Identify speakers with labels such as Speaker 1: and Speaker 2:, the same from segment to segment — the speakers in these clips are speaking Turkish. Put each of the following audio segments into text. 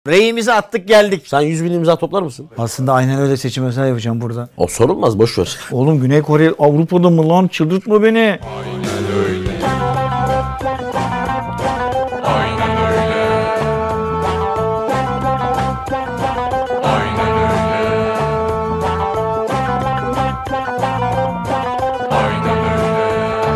Speaker 1: Reyimizi attık geldik.
Speaker 2: Sen 100.000 imza toplar mısın?
Speaker 1: Aslında aynen öyle seçim özel yapacağım burada.
Speaker 2: O sorulmaz, boş ver.
Speaker 1: Oğlum Güney Kore Avrupa'da mı lan? Çıldırtma beni.
Speaker 3: Aynen öyle. Aynen öyle. Aynen öyle. Aynen öyle.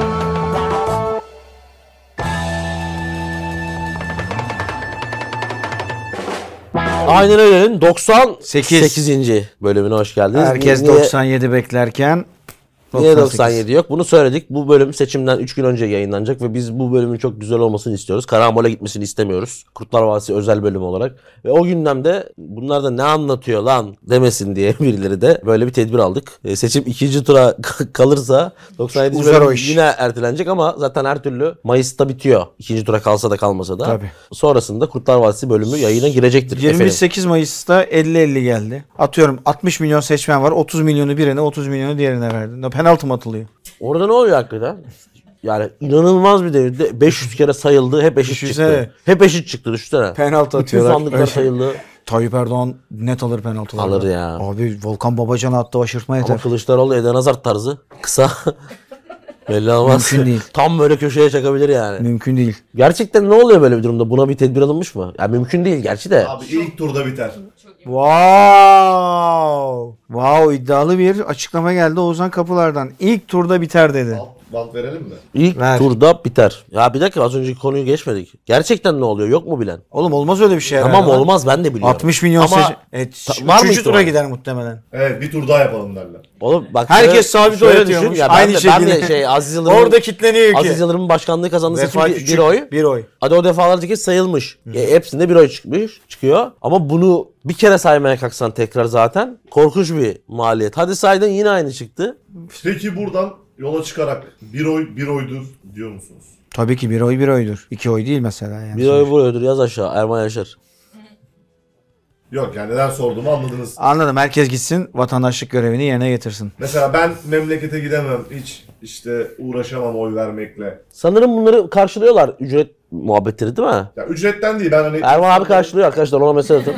Speaker 2: Aynen öyle'nin 98. bölümüne hoş geldiniz.
Speaker 1: Herkes
Speaker 2: Niye-
Speaker 1: 97 beklerken
Speaker 2: Niye 97 yok? Bunu söyledik. Bu bölüm seçimden 3 gün önce yayınlanacak ve biz bu bölümün çok güzel olmasını istiyoruz. Karambole gitmesini istemiyoruz. Kurtlar Vadisi özel bölüm olarak. Ve o gündemde bunlar da ne anlatıyor lan demesin diye birileri de böyle bir tedbir aldık. Seçim ikinci tura kalırsa 97.
Speaker 1: Uzar
Speaker 2: bölüm
Speaker 1: o iş.
Speaker 2: yine ertelenecek ama zaten her türlü Mayıs'ta bitiyor. İkinci tura kalsa da kalmasa da.
Speaker 1: Tabii.
Speaker 2: Sonrasında Kurtlar Vadisi bölümü yayına girecektir. efendim.
Speaker 1: 28 Mayıs'ta 50-50 geldi. Atıyorum 60 milyon seçmen var. 30 milyonu birine, 30 milyonu diğerine verdi. Penaltı mı atılıyor?
Speaker 2: Orada ne oluyor hakikaten? Yani inanılmaz bir devirde 500 kere sayıldı, hep eşit
Speaker 1: Düşünsene.
Speaker 2: çıktı. Hep eşit çıktı, düşünsene.
Speaker 1: Penaltı
Speaker 2: Bütün
Speaker 1: atıyorlar.
Speaker 2: sandıklar
Speaker 1: Öyle.
Speaker 2: sayıldı.
Speaker 1: Tayyip Erdoğan net alır penaltıları.
Speaker 2: Alır ya.
Speaker 1: Abi Volkan Babacan'a attı aşırtma yeter.
Speaker 2: Ama Kılıçdaroğlu Eden Hazard tarzı. Kısa. Belli olmaz.
Speaker 1: Mümkün değil.
Speaker 2: Tam böyle köşeye çakabilir yani.
Speaker 1: Mümkün değil.
Speaker 2: Gerçekten ne oluyor böyle bir durumda? Buna bir tedbir alınmış mı? Ya mümkün değil gerçi de.
Speaker 4: Abi ilk turda biter.
Speaker 1: Wow, iddialı bir açıklama geldi Oğuzhan Kapılar'dan. İlk turda biter dedi.
Speaker 4: Bant verelim mi?
Speaker 2: İlk
Speaker 1: Ver.
Speaker 2: turda biter. Ya bir dakika, az önceki konuyu geçmedik. Gerçekten ne oluyor? Yok mu bilen?
Speaker 1: Oğlum olmaz öyle bir şey herhalde.
Speaker 2: Tamam
Speaker 1: lan.
Speaker 2: olmaz, ben de biliyorum.
Speaker 1: 60 milyon
Speaker 2: Ama var mı
Speaker 1: üçüncü tura
Speaker 2: ihtimali?
Speaker 1: gider muhtemelen.
Speaker 4: Evet, bir tur daha yapalım derler.
Speaker 2: Oğlum bak,
Speaker 1: Herkes sabit oy
Speaker 2: şöyle
Speaker 1: atıyormuş.
Speaker 2: düşün. Ya
Speaker 1: Aynı
Speaker 2: ben
Speaker 1: şekilde.
Speaker 2: de Aziz Yıldırım.
Speaker 1: Orada kitleniyor ki.
Speaker 2: Aziz Yıldırım'ın başkanlığı kazandığı seçim
Speaker 1: Vefa
Speaker 2: bir
Speaker 1: küçük,
Speaker 2: oy.
Speaker 1: bir oy.
Speaker 2: Hadi o defalarca kez sayılmış. Hepsinde bir oy çıkıyor. Ama bunu bir kere saymaya kalksan tekrar zaten korkunç bir maliyet. Hadi saydın, yine aynı çıktı.
Speaker 4: Peki buradan yola çıkarak bir oy bir oydur diyor musunuz?
Speaker 1: Tabii ki bir oy bir oydur. 2 oy değil mesela yani.
Speaker 2: Bir oy vuruyordur, yaz aşağı Erman Yaşar.
Speaker 4: Yok yani neden sorduğumu anladınız.
Speaker 1: Anladım. Herkes gitsin vatandaşlık görevini yerine getirsin.
Speaker 4: Mesela ben memlekete gidemem hiç işte uğraşamam oy vermekle.
Speaker 2: Sanırım bunları karşılıyorlar, ücret muhabbetleri değil mi?
Speaker 4: Ya ücretten değil ben hani...
Speaker 2: Erman abi karşılıyor arkadaşlar, ona mesaj atın.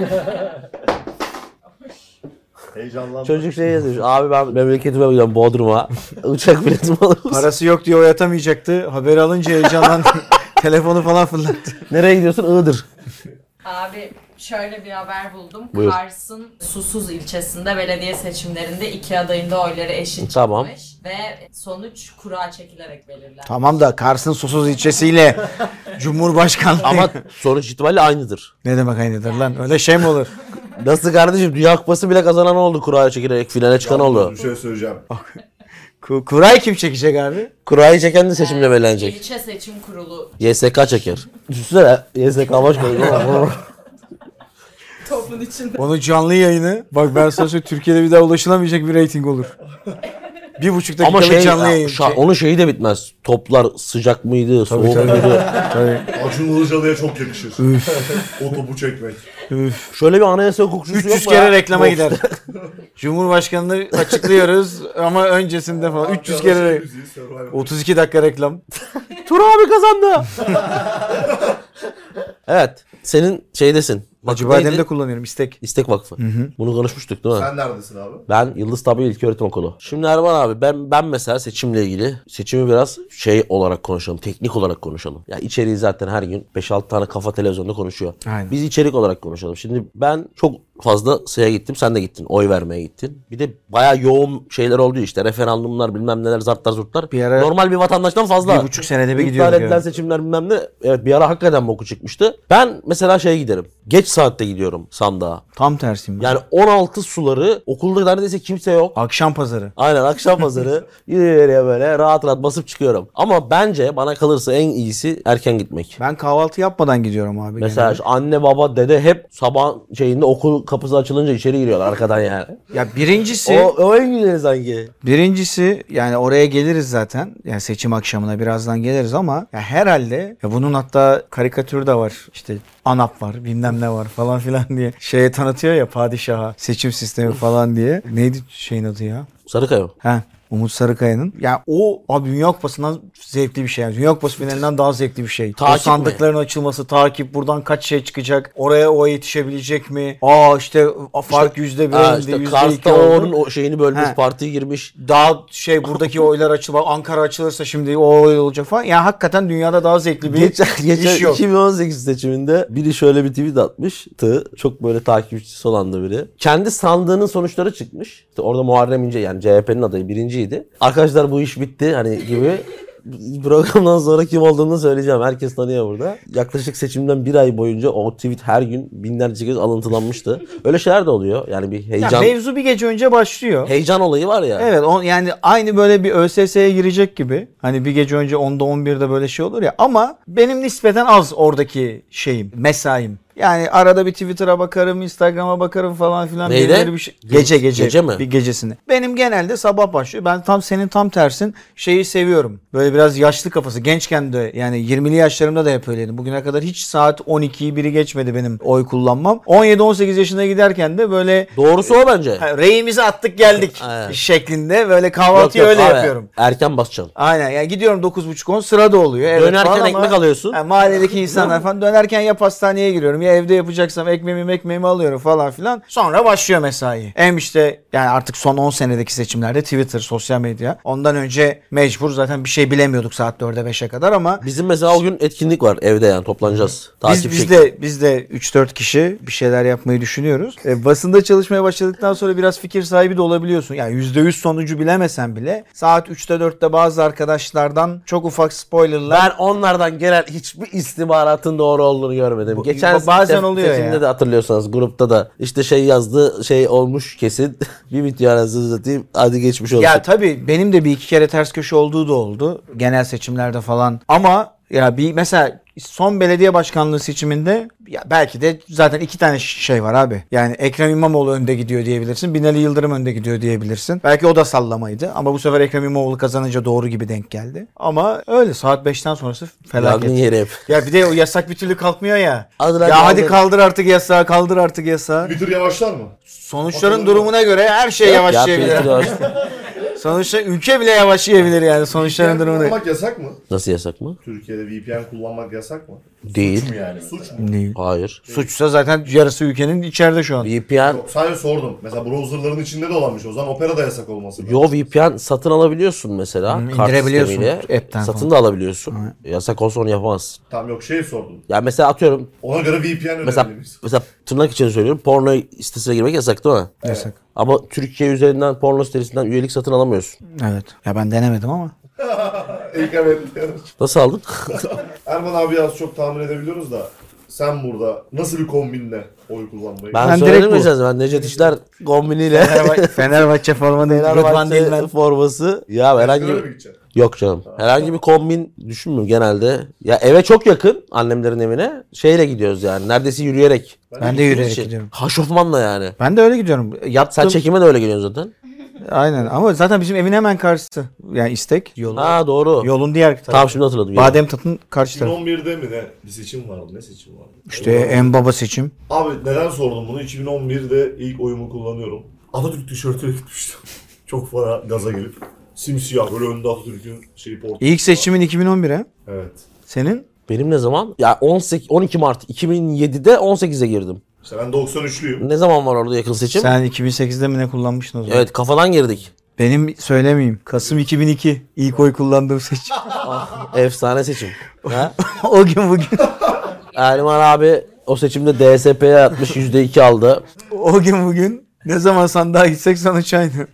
Speaker 4: Heyecanlandım.
Speaker 2: Çocuk şey yazmış, abi ben memleketime gidiyorum Bodrum'a. Uçak biletimi alır mısın?
Speaker 1: Parası yok diye oy atamayacaktı. Haberi alınca heyecanlandı. Telefonu falan fırlattı.
Speaker 2: Nereye gidiyorsun? Iğdır.
Speaker 5: Abi şöyle bir haber buldum.
Speaker 2: Buyur.
Speaker 5: Kars'ın Susuz ilçesinde belediye seçimlerinde iki adayın da oyları eşit
Speaker 2: Tamam.
Speaker 5: çıkmış. Ve sonuç kura çekilerek belirlendi.
Speaker 1: Tamam da Kars'ın susuz ilçesiyle Cumhurbaşkanlığı.
Speaker 2: Ama sonuç itibariyle aynıdır.
Speaker 1: Ne demek aynıdır lan? Öyle şey mi olur?
Speaker 2: Nasıl kardeşim? Dünya Kupası bile kazanan oldu, kuraya çekilerek finale çıkan oldu.
Speaker 4: Bir şey söyleyeceğim.
Speaker 1: Kurayı kim çekecek abi?
Speaker 2: Kurayı çeken de seçimle belirlenecek.
Speaker 5: İlçe Seçim Kurulu
Speaker 2: YSK çeker. Düşünsene YSK başkanı.
Speaker 5: toplumun içinde.
Speaker 1: Onu canlı yayını. Bak ben sana söyleyeyim, Türkiye'de bir daha ulaşılamayacak bir reyting olur. 1,5
Speaker 2: Ama
Speaker 1: dakikalık canlı yayın.
Speaker 2: onun şeyi de bitmez. Toplar sıcak mıydı, soğuk muydu?
Speaker 1: Tabii.
Speaker 4: Acun Ilıcalı'ya çok yakışır. O topu çekmek.
Speaker 2: Şöyle bir anayasa hukukçusu yok
Speaker 1: 300
Speaker 2: mu
Speaker 1: kere
Speaker 2: ya?
Speaker 1: reklama
Speaker 2: Of.
Speaker 1: gider. Cumhurbaşkanlığı açıklıyoruz ama öncesinde falan 300 kere 32 dakika reklam.
Speaker 2: Tur abi kazandı. Evet. Senin şeydesin.
Speaker 1: Acı
Speaker 2: Vakıf neydi?
Speaker 1: bademde kullanıyorum istek.
Speaker 2: İstek Vakfı. Bunu konuşmuştuk değil mi?
Speaker 4: Sen neredesin abi?
Speaker 2: Ben Yıldız Tabi İlköğretim Okulu. Şimdi Erman abi ben mesela seçimle ilgili seçimi biraz şey olarak konuşalım. Teknik olarak konuşalım. Ya içeriği zaten her gün 5-6 tane kafa televizyonda konuşuyor.
Speaker 1: Aynen.
Speaker 2: Biz içerik olarak konuşalım. Şimdi ben çok fazla şeye gittim. Sen de gittin. Oy vermeye gittin. Bir de bayağı yoğun şeyler oldu işte. Referandumlar bilmem neler zartlar zurtlar.
Speaker 1: Bir ara-
Speaker 2: Normal bir vatandaştan fazla.
Speaker 1: 1,5 senede bir
Speaker 2: İptal
Speaker 1: gidiyoruz
Speaker 2: edilen
Speaker 1: yani.
Speaker 2: seçimler bilmem ne. Evet bir ara hakikaten boku çıkmıştı. Ben mesela şeye giderim. Geç saatte gidiyorum sandığa.
Speaker 1: Tam tersiyim ben.
Speaker 2: Yani 16 suları okulda neredeyse kimse yok.
Speaker 1: Akşam pazarı.
Speaker 2: Aynen akşam pazarı yürüye böyle rahat rahat basıp çıkıyorum. Ama bence bana kalırsa en iyisi erken gitmek.
Speaker 1: Ben kahvaltı yapmadan gidiyorum abi.
Speaker 2: Mesela
Speaker 1: genelde.
Speaker 2: şu anne baba dede hep sabah şeyinde okul kapısı açılınca içeri giriyorlar arkadan yani.
Speaker 1: Ya birincisi
Speaker 2: O en güzeli sanki.
Speaker 1: Birincisi yani oraya geliriz zaten. Yani seçim akşamına birazdan geliriz ama ya herhalde ya bunun hatta karikatürü de var. İşte ANAP var bilmem ne var falan filan diye. Şeye tanıtıyor ya padişaha seçim sistemi falan diye. Neydi şeyin adı ya?
Speaker 2: Sarıkaya mı?
Speaker 1: Ha. Umut Sarıkaya'nın. Yani o abi Dünya Kupası'ndan zevkli bir şey. Yani Dünya Kupası finalinden daha zevkli bir şey.
Speaker 2: Takip
Speaker 1: o sandıkların açılması, takip, buradan kaç şey çıkacak, oraya o yetişebilecek mi? İşte fark %1 indi,
Speaker 2: işte
Speaker 1: %2
Speaker 2: Kars'ta
Speaker 1: oldu.
Speaker 2: onun o şeyini bölmüş,
Speaker 1: He.
Speaker 2: partiye girmiş.
Speaker 1: Daha buradaki oylar açılır, Ankara açılırsa şimdi o oy olacak falan. Yani hakikaten dünyada daha zevkli bir
Speaker 2: Geçen
Speaker 1: iş yok.
Speaker 2: 2018 seçiminde biri şöyle bir tweet atmıştı. Çok böyle takipçisi olan da biri. Kendi sandığının sonuçları çıkmış. İşte orada Muharrem İnce, yani CHP'nin adayı birinciydi. Arkadaşlar bu iş bitti hani gibi. Programdan sonra kim olduğunu söyleyeceğim. Herkes tanıyor burada. Yaklaşık seçimden bir ay boyunca o tweet her gün binlerce kez alıntılanmıştı. Öyle şeyler de oluyor. Yani bir
Speaker 1: Ya
Speaker 2: heyecan.
Speaker 1: mevzu bir gece önce başlıyor.
Speaker 2: Heyecan olayı var ya.
Speaker 1: Evet, yani aynı böyle bir ÖSS'ye girecek gibi. Hani bir gece önce 10'da 11'de böyle şey olur ya. Ama benim nispeten az oradaki mesaim. Yani arada bir Twitter'a bakarım, Instagram'a bakarım falan filan.
Speaker 2: Neyde?
Speaker 1: Birileri bir şey. Gece.
Speaker 2: Gece mi?
Speaker 1: Bir gecesini. Benim genelde sabah başlıyor. Ben senin tam tersin şeyi seviyorum. Böyle biraz yaşlı kafası. Gençken de yani 20'li yaşlarımda da hep öyleydim. Bugüne kadar hiç saat 12'yi biri geçmedi benim oy kullanmam. 17-18 yaşına giderken de böyle
Speaker 2: Doğrusu o bence.
Speaker 1: reyimizi attık geldik
Speaker 2: Evet.
Speaker 1: şeklinde böyle kahvaltıyı
Speaker 2: Yok,
Speaker 1: öyle
Speaker 2: abi,
Speaker 1: yapıyorum.
Speaker 2: Erken basacaksın.
Speaker 1: Aynen, yani gidiyorum 9.30-10 sırada oluyor. Evet,
Speaker 2: Dönerken
Speaker 1: falan ama
Speaker 2: ekmek alıyorsun.
Speaker 1: yani mahalledeki insanlar falan dönerken ya pastaneye giriyorum ya evde yapacaksam ekmeğimi alıyorum falan filan. Sonra başlıyor mesai. Hem işte yani artık son 10 senedeki seçimlerde Twitter, sosyal medya. Ondan önce mecbur zaten bir şey bilemiyorduk saat 4'e 5'e kadar ama
Speaker 2: Bizim mesela o gün etkinlik var evde, yani toplanacağız. Takip
Speaker 1: biz de 3-4 kişi bir şeyler yapmayı düşünüyoruz. Basında çalışmaya başladıktan sonra biraz fikir sahibi de olabiliyorsun. Yani %100 sonucu bilemesen bile saat 3'te 4'te bazı arkadaşlardan çok ufak spoilerlar.
Speaker 2: Ben onlardan gelen hiçbir istihbaratın doğru olduğunu görmedim. Geçen
Speaker 1: bazen oluyor
Speaker 2: seçimde
Speaker 1: ya.
Speaker 2: de hatırlıyorsanız grupta da işte şey yazdı, şey olmuş kesin. Bir bitiyor anasını satayım, hadi geçmiş olsun.
Speaker 1: Ya tabii benim de bir iki kere ters köşe olduğu da oldu. Genel seçimlerde falan. Ama ya bir mesela son belediye başkanlığı seçiminde ya belki de zaten iki tane şey var abi. Yani Ekrem İmamoğlu önde gidiyor diyebilirsin. Binali Yıldırım önde gidiyor diyebilirsin. Belki o da sallamaydı. Ama bu sefer Ekrem İmamoğlu kazanınca doğru gibi denk geldi. Ama öyle saat 5'ten sonrası felaket.
Speaker 2: Yangın yeri hep.
Speaker 1: Ya bir de o yasak bir türlü kalkmıyor ya.
Speaker 2: Adılar
Speaker 1: Ya hadi
Speaker 2: kaldır.
Speaker 1: kaldır artık yasağı, kaldır artık yasağı.
Speaker 4: Twitter yavaşlar mı?
Speaker 1: Sonuçların durumuna göre her şey yavaşlayabilir. Sonuçta ülke bile yavaşlayabilir yani sonuçların durumuna.
Speaker 4: Kullanmak yasak mı?
Speaker 2: Nasıl yasak mı?
Speaker 4: Türkiye'de VPN kullanmak yasak mı?
Speaker 2: Değil.
Speaker 4: Suç mu yani? Suç mu?
Speaker 1: Değil.
Speaker 2: Hayır.
Speaker 1: Suçsa zaten yarısı ülkenin içeride şu an.
Speaker 2: VPN.
Speaker 4: Yok, sadece sordum. Mesela browserların içinde de olanmış. O zaman Opera da yasak olması lazım.
Speaker 2: Yo, VPN satın alabiliyorsun mesela. Kart
Speaker 1: indirebiliyorsun
Speaker 2: sistemiyle.
Speaker 1: app'ten
Speaker 2: Satın
Speaker 1: falan.
Speaker 2: da alabiliyorsun. Yasak olsa onu yapamazsın.
Speaker 4: Tamam yok sordum.
Speaker 2: Ya mesela atıyorum,
Speaker 4: Ona göre VPN
Speaker 2: mesela
Speaker 4: önerebiliriz.
Speaker 2: tırnak için söylüyorum, porno sitesine girmek yasak değil mi?
Speaker 1: Yasak.
Speaker 2: Ama Türkiye üzerinden porno sitesinden üyelik satın alamıyorsun.
Speaker 1: Evet. Ya ben denemedim ama.
Speaker 4: İlk evet.
Speaker 2: Nasıl aldın?
Speaker 4: Erman abi az çok tahmin edebiliyoruz da sen burada nasıl bir kombinle oy kullanmayı?
Speaker 2: Ben
Speaker 1: Ben
Speaker 2: söyledim
Speaker 1: direkt
Speaker 2: mi
Speaker 1: bu.
Speaker 2: size? Ben Necdet İşler kombiniyle
Speaker 1: Fenerbahçe forma değil. Rıdvan değil
Speaker 2: Fenerbahçe
Speaker 1: ben.
Speaker 2: forması. Ya herhangi
Speaker 4: Öyle mi gideceksin?
Speaker 2: yok canım. Herhangi bir kombin düşünmüyorum genelde. Ya eve çok yakın, annemlerin evine. Şeyle gidiyoruz yani. Neredeyse yürüyerek.
Speaker 1: Ben de yürüyerek gidiyorum.
Speaker 2: Haşofmanla yani.
Speaker 1: Ben de öyle gidiyorum. Yattım.
Speaker 2: Sen çekime de öyle geliyorsun zaten.
Speaker 1: Aynen ama zaten bizim evin hemen karşısı. Yani istek yolu.
Speaker 2: Ha doğru.
Speaker 1: Yolun diğer tarafı.
Speaker 2: Tamam, şimdi hatırladım.
Speaker 1: Badem Tat'ın karşı tarafı.
Speaker 4: 2011'de mi ne? Bir seçim vardı. Ne seçim vardı?
Speaker 1: İşte en baba seçim.
Speaker 4: Abi neden sordum bunu? 2011'de ilk oyumu kullanıyorum. Atatürk tişörtüyle gitmiştim. Çok fazla gaza gelip. Simsiyah böyle önde Atatürk'ün portu.
Speaker 1: İlk seçimin 2011'e.
Speaker 4: Evet.
Speaker 1: Senin?
Speaker 2: Benim ne zaman? Ya 12 Mart 2007'de 18'e girdim.
Speaker 4: İşte ben 93'lüyüm.
Speaker 2: Ne zaman var orada yakın seçim?
Speaker 1: Sen 2008'de mi ne kullanmıştın o zaman?
Speaker 2: Evet, kafadan girdik.
Speaker 1: Benim söylemeyeyim. Kasım 2002 ilk oy kullandığım seçim.
Speaker 2: Efsane seçim. Ha?
Speaker 1: O gün bugün.
Speaker 2: Erman abi o seçimde DSP'ye atmış, %2 aldı.
Speaker 1: O gün bugün. Ne zaman sandığa gitsek sonuç aynı.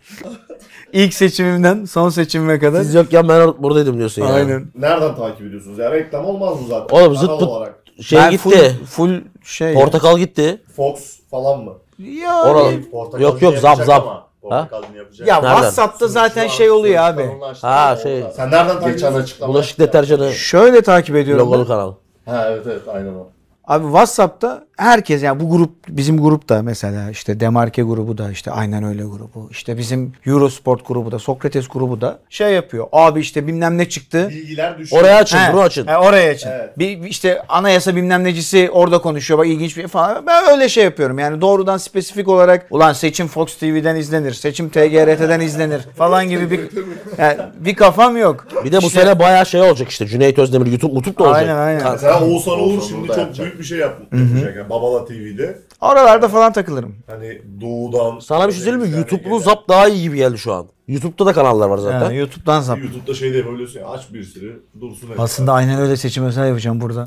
Speaker 1: İlk seçimimden son seçimime kadar.
Speaker 2: Siz yokken ben buradaydım diyorsun yani.
Speaker 1: Aynen.
Speaker 4: Nereden takip ediyorsunuz? Ya reklam olmaz mı zaten?
Speaker 2: Oğlum, zıt
Speaker 4: Kanal
Speaker 2: pıt-
Speaker 4: olarak.
Speaker 2: Şey
Speaker 1: Ben
Speaker 2: gitti.
Speaker 1: Full şey.
Speaker 2: Portakal gitti.
Speaker 4: Fox falan mı?
Speaker 1: Ya,
Speaker 2: Oralı.
Speaker 6: Portakalını
Speaker 2: Yok zap
Speaker 6: yapacak
Speaker 2: zap.
Speaker 6: ama. Portakalını yapacak.
Speaker 1: ya
Speaker 2: Nereden?
Speaker 1: WhatsApp'ta zaten şey oluyor abi.
Speaker 2: Ha, şey.
Speaker 4: Sen nereden takip
Speaker 6: Geçen
Speaker 4: ediyorsun?
Speaker 6: açıklama.
Speaker 2: Bulaşık deterjanı
Speaker 1: Şöyle takip ediyorum.
Speaker 2: logolu
Speaker 1: ben.
Speaker 2: kanal.
Speaker 6: Ha evet aynen o.
Speaker 1: Abi WhatsApp'ta herkes yani bu grup bizim grup da mesela işte Demarke grubu da işte aynen öyle grubu. İşte bizim Eurosport grubu da Sokrates grubu da şey yapıyor. Abi işte bilmem ne çıktı.
Speaker 4: Bilgiler düşüyor.
Speaker 2: Oraya açın,
Speaker 1: He,
Speaker 2: bunu açın.
Speaker 1: oraya açın.
Speaker 4: Evet.
Speaker 1: Bir işte anayasa bilmem necisi orada konuşuyor. Bak ilginç bir falan. Ben öyle şey yapıyorum. Yani doğrudan spesifik olarak ulan seçim Fox TV'den izlenir. Seçim TGRT'den izlenir falan gibi bir kafam yok.
Speaker 2: Bir de bu
Speaker 1: İşte-
Speaker 2: sene bayağı şey olacak işte. Cüneyt Özdemir YouTube da olacak.
Speaker 1: Aynen.
Speaker 4: Mesela Oğuzhan Uğur
Speaker 2: Oğuzhan
Speaker 4: şimdi
Speaker 2: Uğur da
Speaker 4: çok
Speaker 2: yapacak.
Speaker 4: büyük bir şey yapacak. Yani Babala TV'de.
Speaker 1: Oralarda falan takılırım.
Speaker 4: Hani doğudan...
Speaker 2: Sana bir şey söyleyeyim mi? YouTube'lu Zap daha iyi gibi geldi şu an. YouTube'da da kanallar var zaten.
Speaker 1: Yani YouTube'dan zap.
Speaker 4: YouTube'da şey de yapabiliyorsun ya, aç bir sürü dursun.
Speaker 1: Aslında aynen öyle seçim özel yapacağım burada.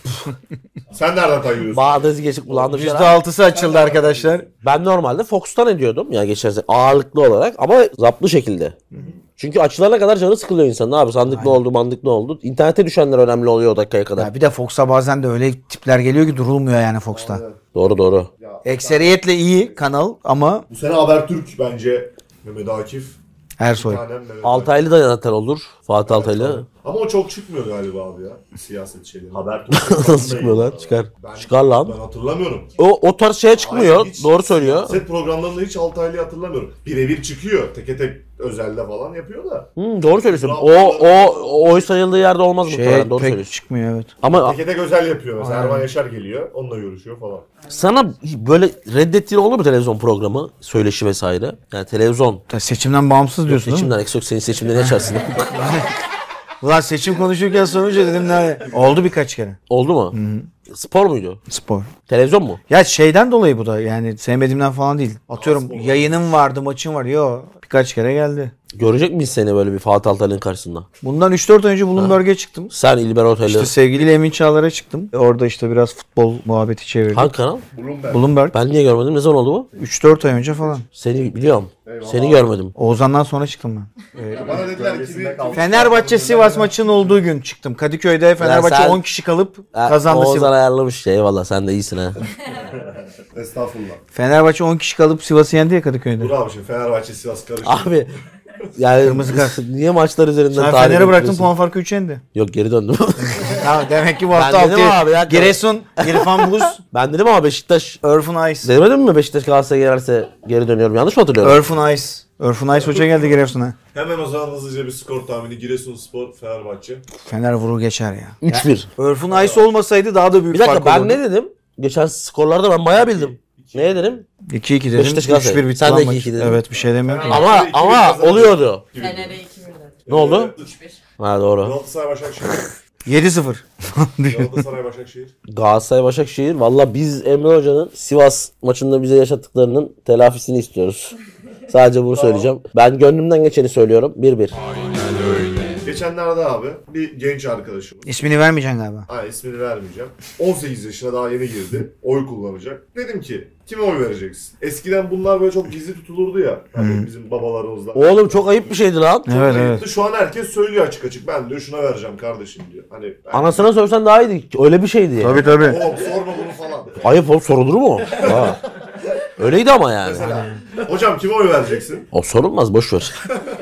Speaker 4: Sen nereden takip ediyorsun?
Speaker 2: Bağdazı geçip kulağında bir şeyler.
Speaker 1: %6'sı açıldı arkadaşlar.
Speaker 2: Ben normalde Fox'tan ediyordum ya geçen sene ağırlıklı olarak ama zaptlı şekilde. Çünkü açılana kadar canı sıkılıyor insanın abi. Sandık ne oldu, mandık ne oldu. İnternete düşenler önemli oluyor o dakikaya kadar.
Speaker 1: Ya bir de Fox'a bazen de öyle tipler geliyor ki durulmuyor yani Fox'ta.
Speaker 2: Doğru.
Speaker 1: Ekseriyetle iyi kanal ama
Speaker 4: Bu sene Habertürk bence Mehmet Akif.
Speaker 1: Ersoy.
Speaker 4: Bir tanem Mehmet
Speaker 2: Altaylı da zaten olur. Fatih Altaylı.
Speaker 4: Ama o çok çıkmıyor galiba abi ya. Siyaset şeyleri. Habertürk.
Speaker 2: Nasıl çıkmıyor lan? Çıkar. Çıkar lan.
Speaker 4: Ben hatırlamıyorum.
Speaker 2: O tarz şeye çıkmıyor.
Speaker 4: Hayır, hiç
Speaker 2: Doğru söylüyor.
Speaker 4: Siyaset programlarında hiç Altaylı'yı hatırlamıyorum. Birebir çıkıyor. Teke tek özelde falan yapıyor da.
Speaker 2: Doğru söylüyorsun. O oy sayıldığı yerde olmaz muhtemelen. Doğru
Speaker 1: Pek
Speaker 2: söylüyorsun.
Speaker 1: çıkmıyor evet.
Speaker 2: Ama
Speaker 4: Teke tek özel yapıyor mesela. Erman Yaşar geliyor. Onunla görüşüyor falan.
Speaker 2: sana böyle reddettiğin oldu mu televizyon programı? Söyleşi vesaire. Yani televizyon.
Speaker 1: Seçimden bağımsız diyorsun değil mi?
Speaker 2: Seçimden eksik senin seçimden ne açarsın?
Speaker 1: Ulan seçim konuşurken sonucu dedim ne? Oldu birkaç kere.
Speaker 2: Oldu mu? Spor muydu?
Speaker 1: Spor.
Speaker 2: Televizyon mu?
Speaker 1: Ya şeyden dolayı bu da yani sevmediğimden falan değil. Atıyorum
Speaker 4: spor.
Speaker 1: yayınım vardı, maçım var. Yo birkaç kere geldi.
Speaker 2: Görecek miyiz seni böyle bir Fatih Altaylı'nın karşısında?
Speaker 1: Bundan 3-4 ay önce Bloomberg'e çıktım.
Speaker 2: Sen İlber Ortaylı.
Speaker 1: İşte sevgili Emin Çağlar'a çıktım. Orada işte biraz futbol muhabbeti çevirdim.
Speaker 2: Hangi kanal?
Speaker 1: Bloomberg.
Speaker 2: Ben niye görmedim? Ne zaman oldu bu?
Speaker 1: 3-4 ay önce falan.
Speaker 2: Seni biliyorum. Seni görmedim.
Speaker 1: Oğuzhan'dan sonra çıktım ben.
Speaker 4: Bana dediler ki
Speaker 1: Fenerbahçe Sivas maçının olduğu gün çıktım. Kadıköy'de Fenerbahçe
Speaker 2: sen-
Speaker 1: 10 kişi kalıp kazandı
Speaker 2: Oğuzhan
Speaker 1: Sivas.
Speaker 2: ayarlamış. Eyvallah sen de iyisin ha.
Speaker 4: Estağfurullah.
Speaker 1: Fenerbahçe 10 kişi kalıp Sivas'ı yendi ya Kadıköy'de.
Speaker 4: Dur abi şimdi Fenerbahçe Sivas karıştı.
Speaker 2: Abi yani
Speaker 1: Kırmızı kart.
Speaker 2: niye maçlar üzerinden
Speaker 1: Sen
Speaker 2: tarih
Speaker 1: Fener'e bıraktın
Speaker 2: ediyorsun?
Speaker 1: puan farkı 3'e indi.
Speaker 2: Yok geri döndüm.
Speaker 1: Tamam demek ki bu hafta
Speaker 2: Ben dedim
Speaker 1: 6
Speaker 2: abi, ya.
Speaker 1: Giresun, İrfan Buz,
Speaker 2: Ben dedim ama Beşiktaş
Speaker 1: Örfun Ice.
Speaker 2: demedim mi Beşiktaş Galatasaray'a gelirse geri dönüyorum. Yanlış mı hatırlıyorum?
Speaker 1: Örfun Ice. Örfun Ice hoca geldi Giresun'a.
Speaker 4: Hemen o zaman hızlıca bir skor tahmini. Giresunspor, Fenerbahçe.
Speaker 1: Fener vurur geçer ya.
Speaker 2: 3-1.
Speaker 1: Örfun Ice olmasaydı daha da büyük
Speaker 2: Bir dakika
Speaker 1: fark
Speaker 2: ben
Speaker 1: olurdu.
Speaker 2: ne dedim? Geçen skorlarda ben bayağı bildim. Ne dedim?
Speaker 1: 2-2 dedim.
Speaker 2: Beşiktaş Galatasaray.
Speaker 1: 3-1 bitti
Speaker 2: Sen
Speaker 1: lan
Speaker 2: de
Speaker 1: maç.
Speaker 2: 2-2 dedin.
Speaker 1: Evet bir şey demiyorum ki.
Speaker 2: Ama oluyordu.
Speaker 5: Fener'e 2-1 dedi.
Speaker 2: Ne oldu?
Speaker 5: 3-1.
Speaker 2: Ha doğru.
Speaker 4: Galatasaray Başakşehir.
Speaker 1: 7-0.
Speaker 4: Galatasaray Başakşehir.
Speaker 2: Galatasaray Başakşehir. Valla biz Emre Hoca'nın Sivas maçında bize yaşattıklarının telafisini istiyoruz. Sadece bunu söyleyeceğim. Ben gönlümden geçeni söylüyorum. 1-1.
Speaker 3: Aynen öyle.
Speaker 4: Geçenlerde abi bir genç arkadaşım.
Speaker 1: İsmini vermeyeceksin galiba.
Speaker 4: Ha ismini vermeyeceğim. 18 yaşına daha yeni girdi. Oy kullanacak. Dedim ki kime oy vereceksin? Eskiden bunlar böyle çok gizli tutulurdu ya. Hani bizim babalarımızda.
Speaker 2: Oğlum çok ayıp bir şeydi lan.
Speaker 4: Çok
Speaker 1: Evet,
Speaker 4: ayıptı. Şu an herkes söylüyor açık açık. Ben diyor şuna vereceğim kardeşim diyor. Hani ben...
Speaker 2: Anasına sövsen daha iyiydi. Öyle bir şeydi yani.
Speaker 1: Tabii.
Speaker 4: Oğlum sorma bunu falan.
Speaker 2: Ayıp oğlum sorulur mu? Ha. Öyleydi ama yani.
Speaker 4: Mesela hocam kime oy vereceksin?
Speaker 2: O sorulmaz boş ver.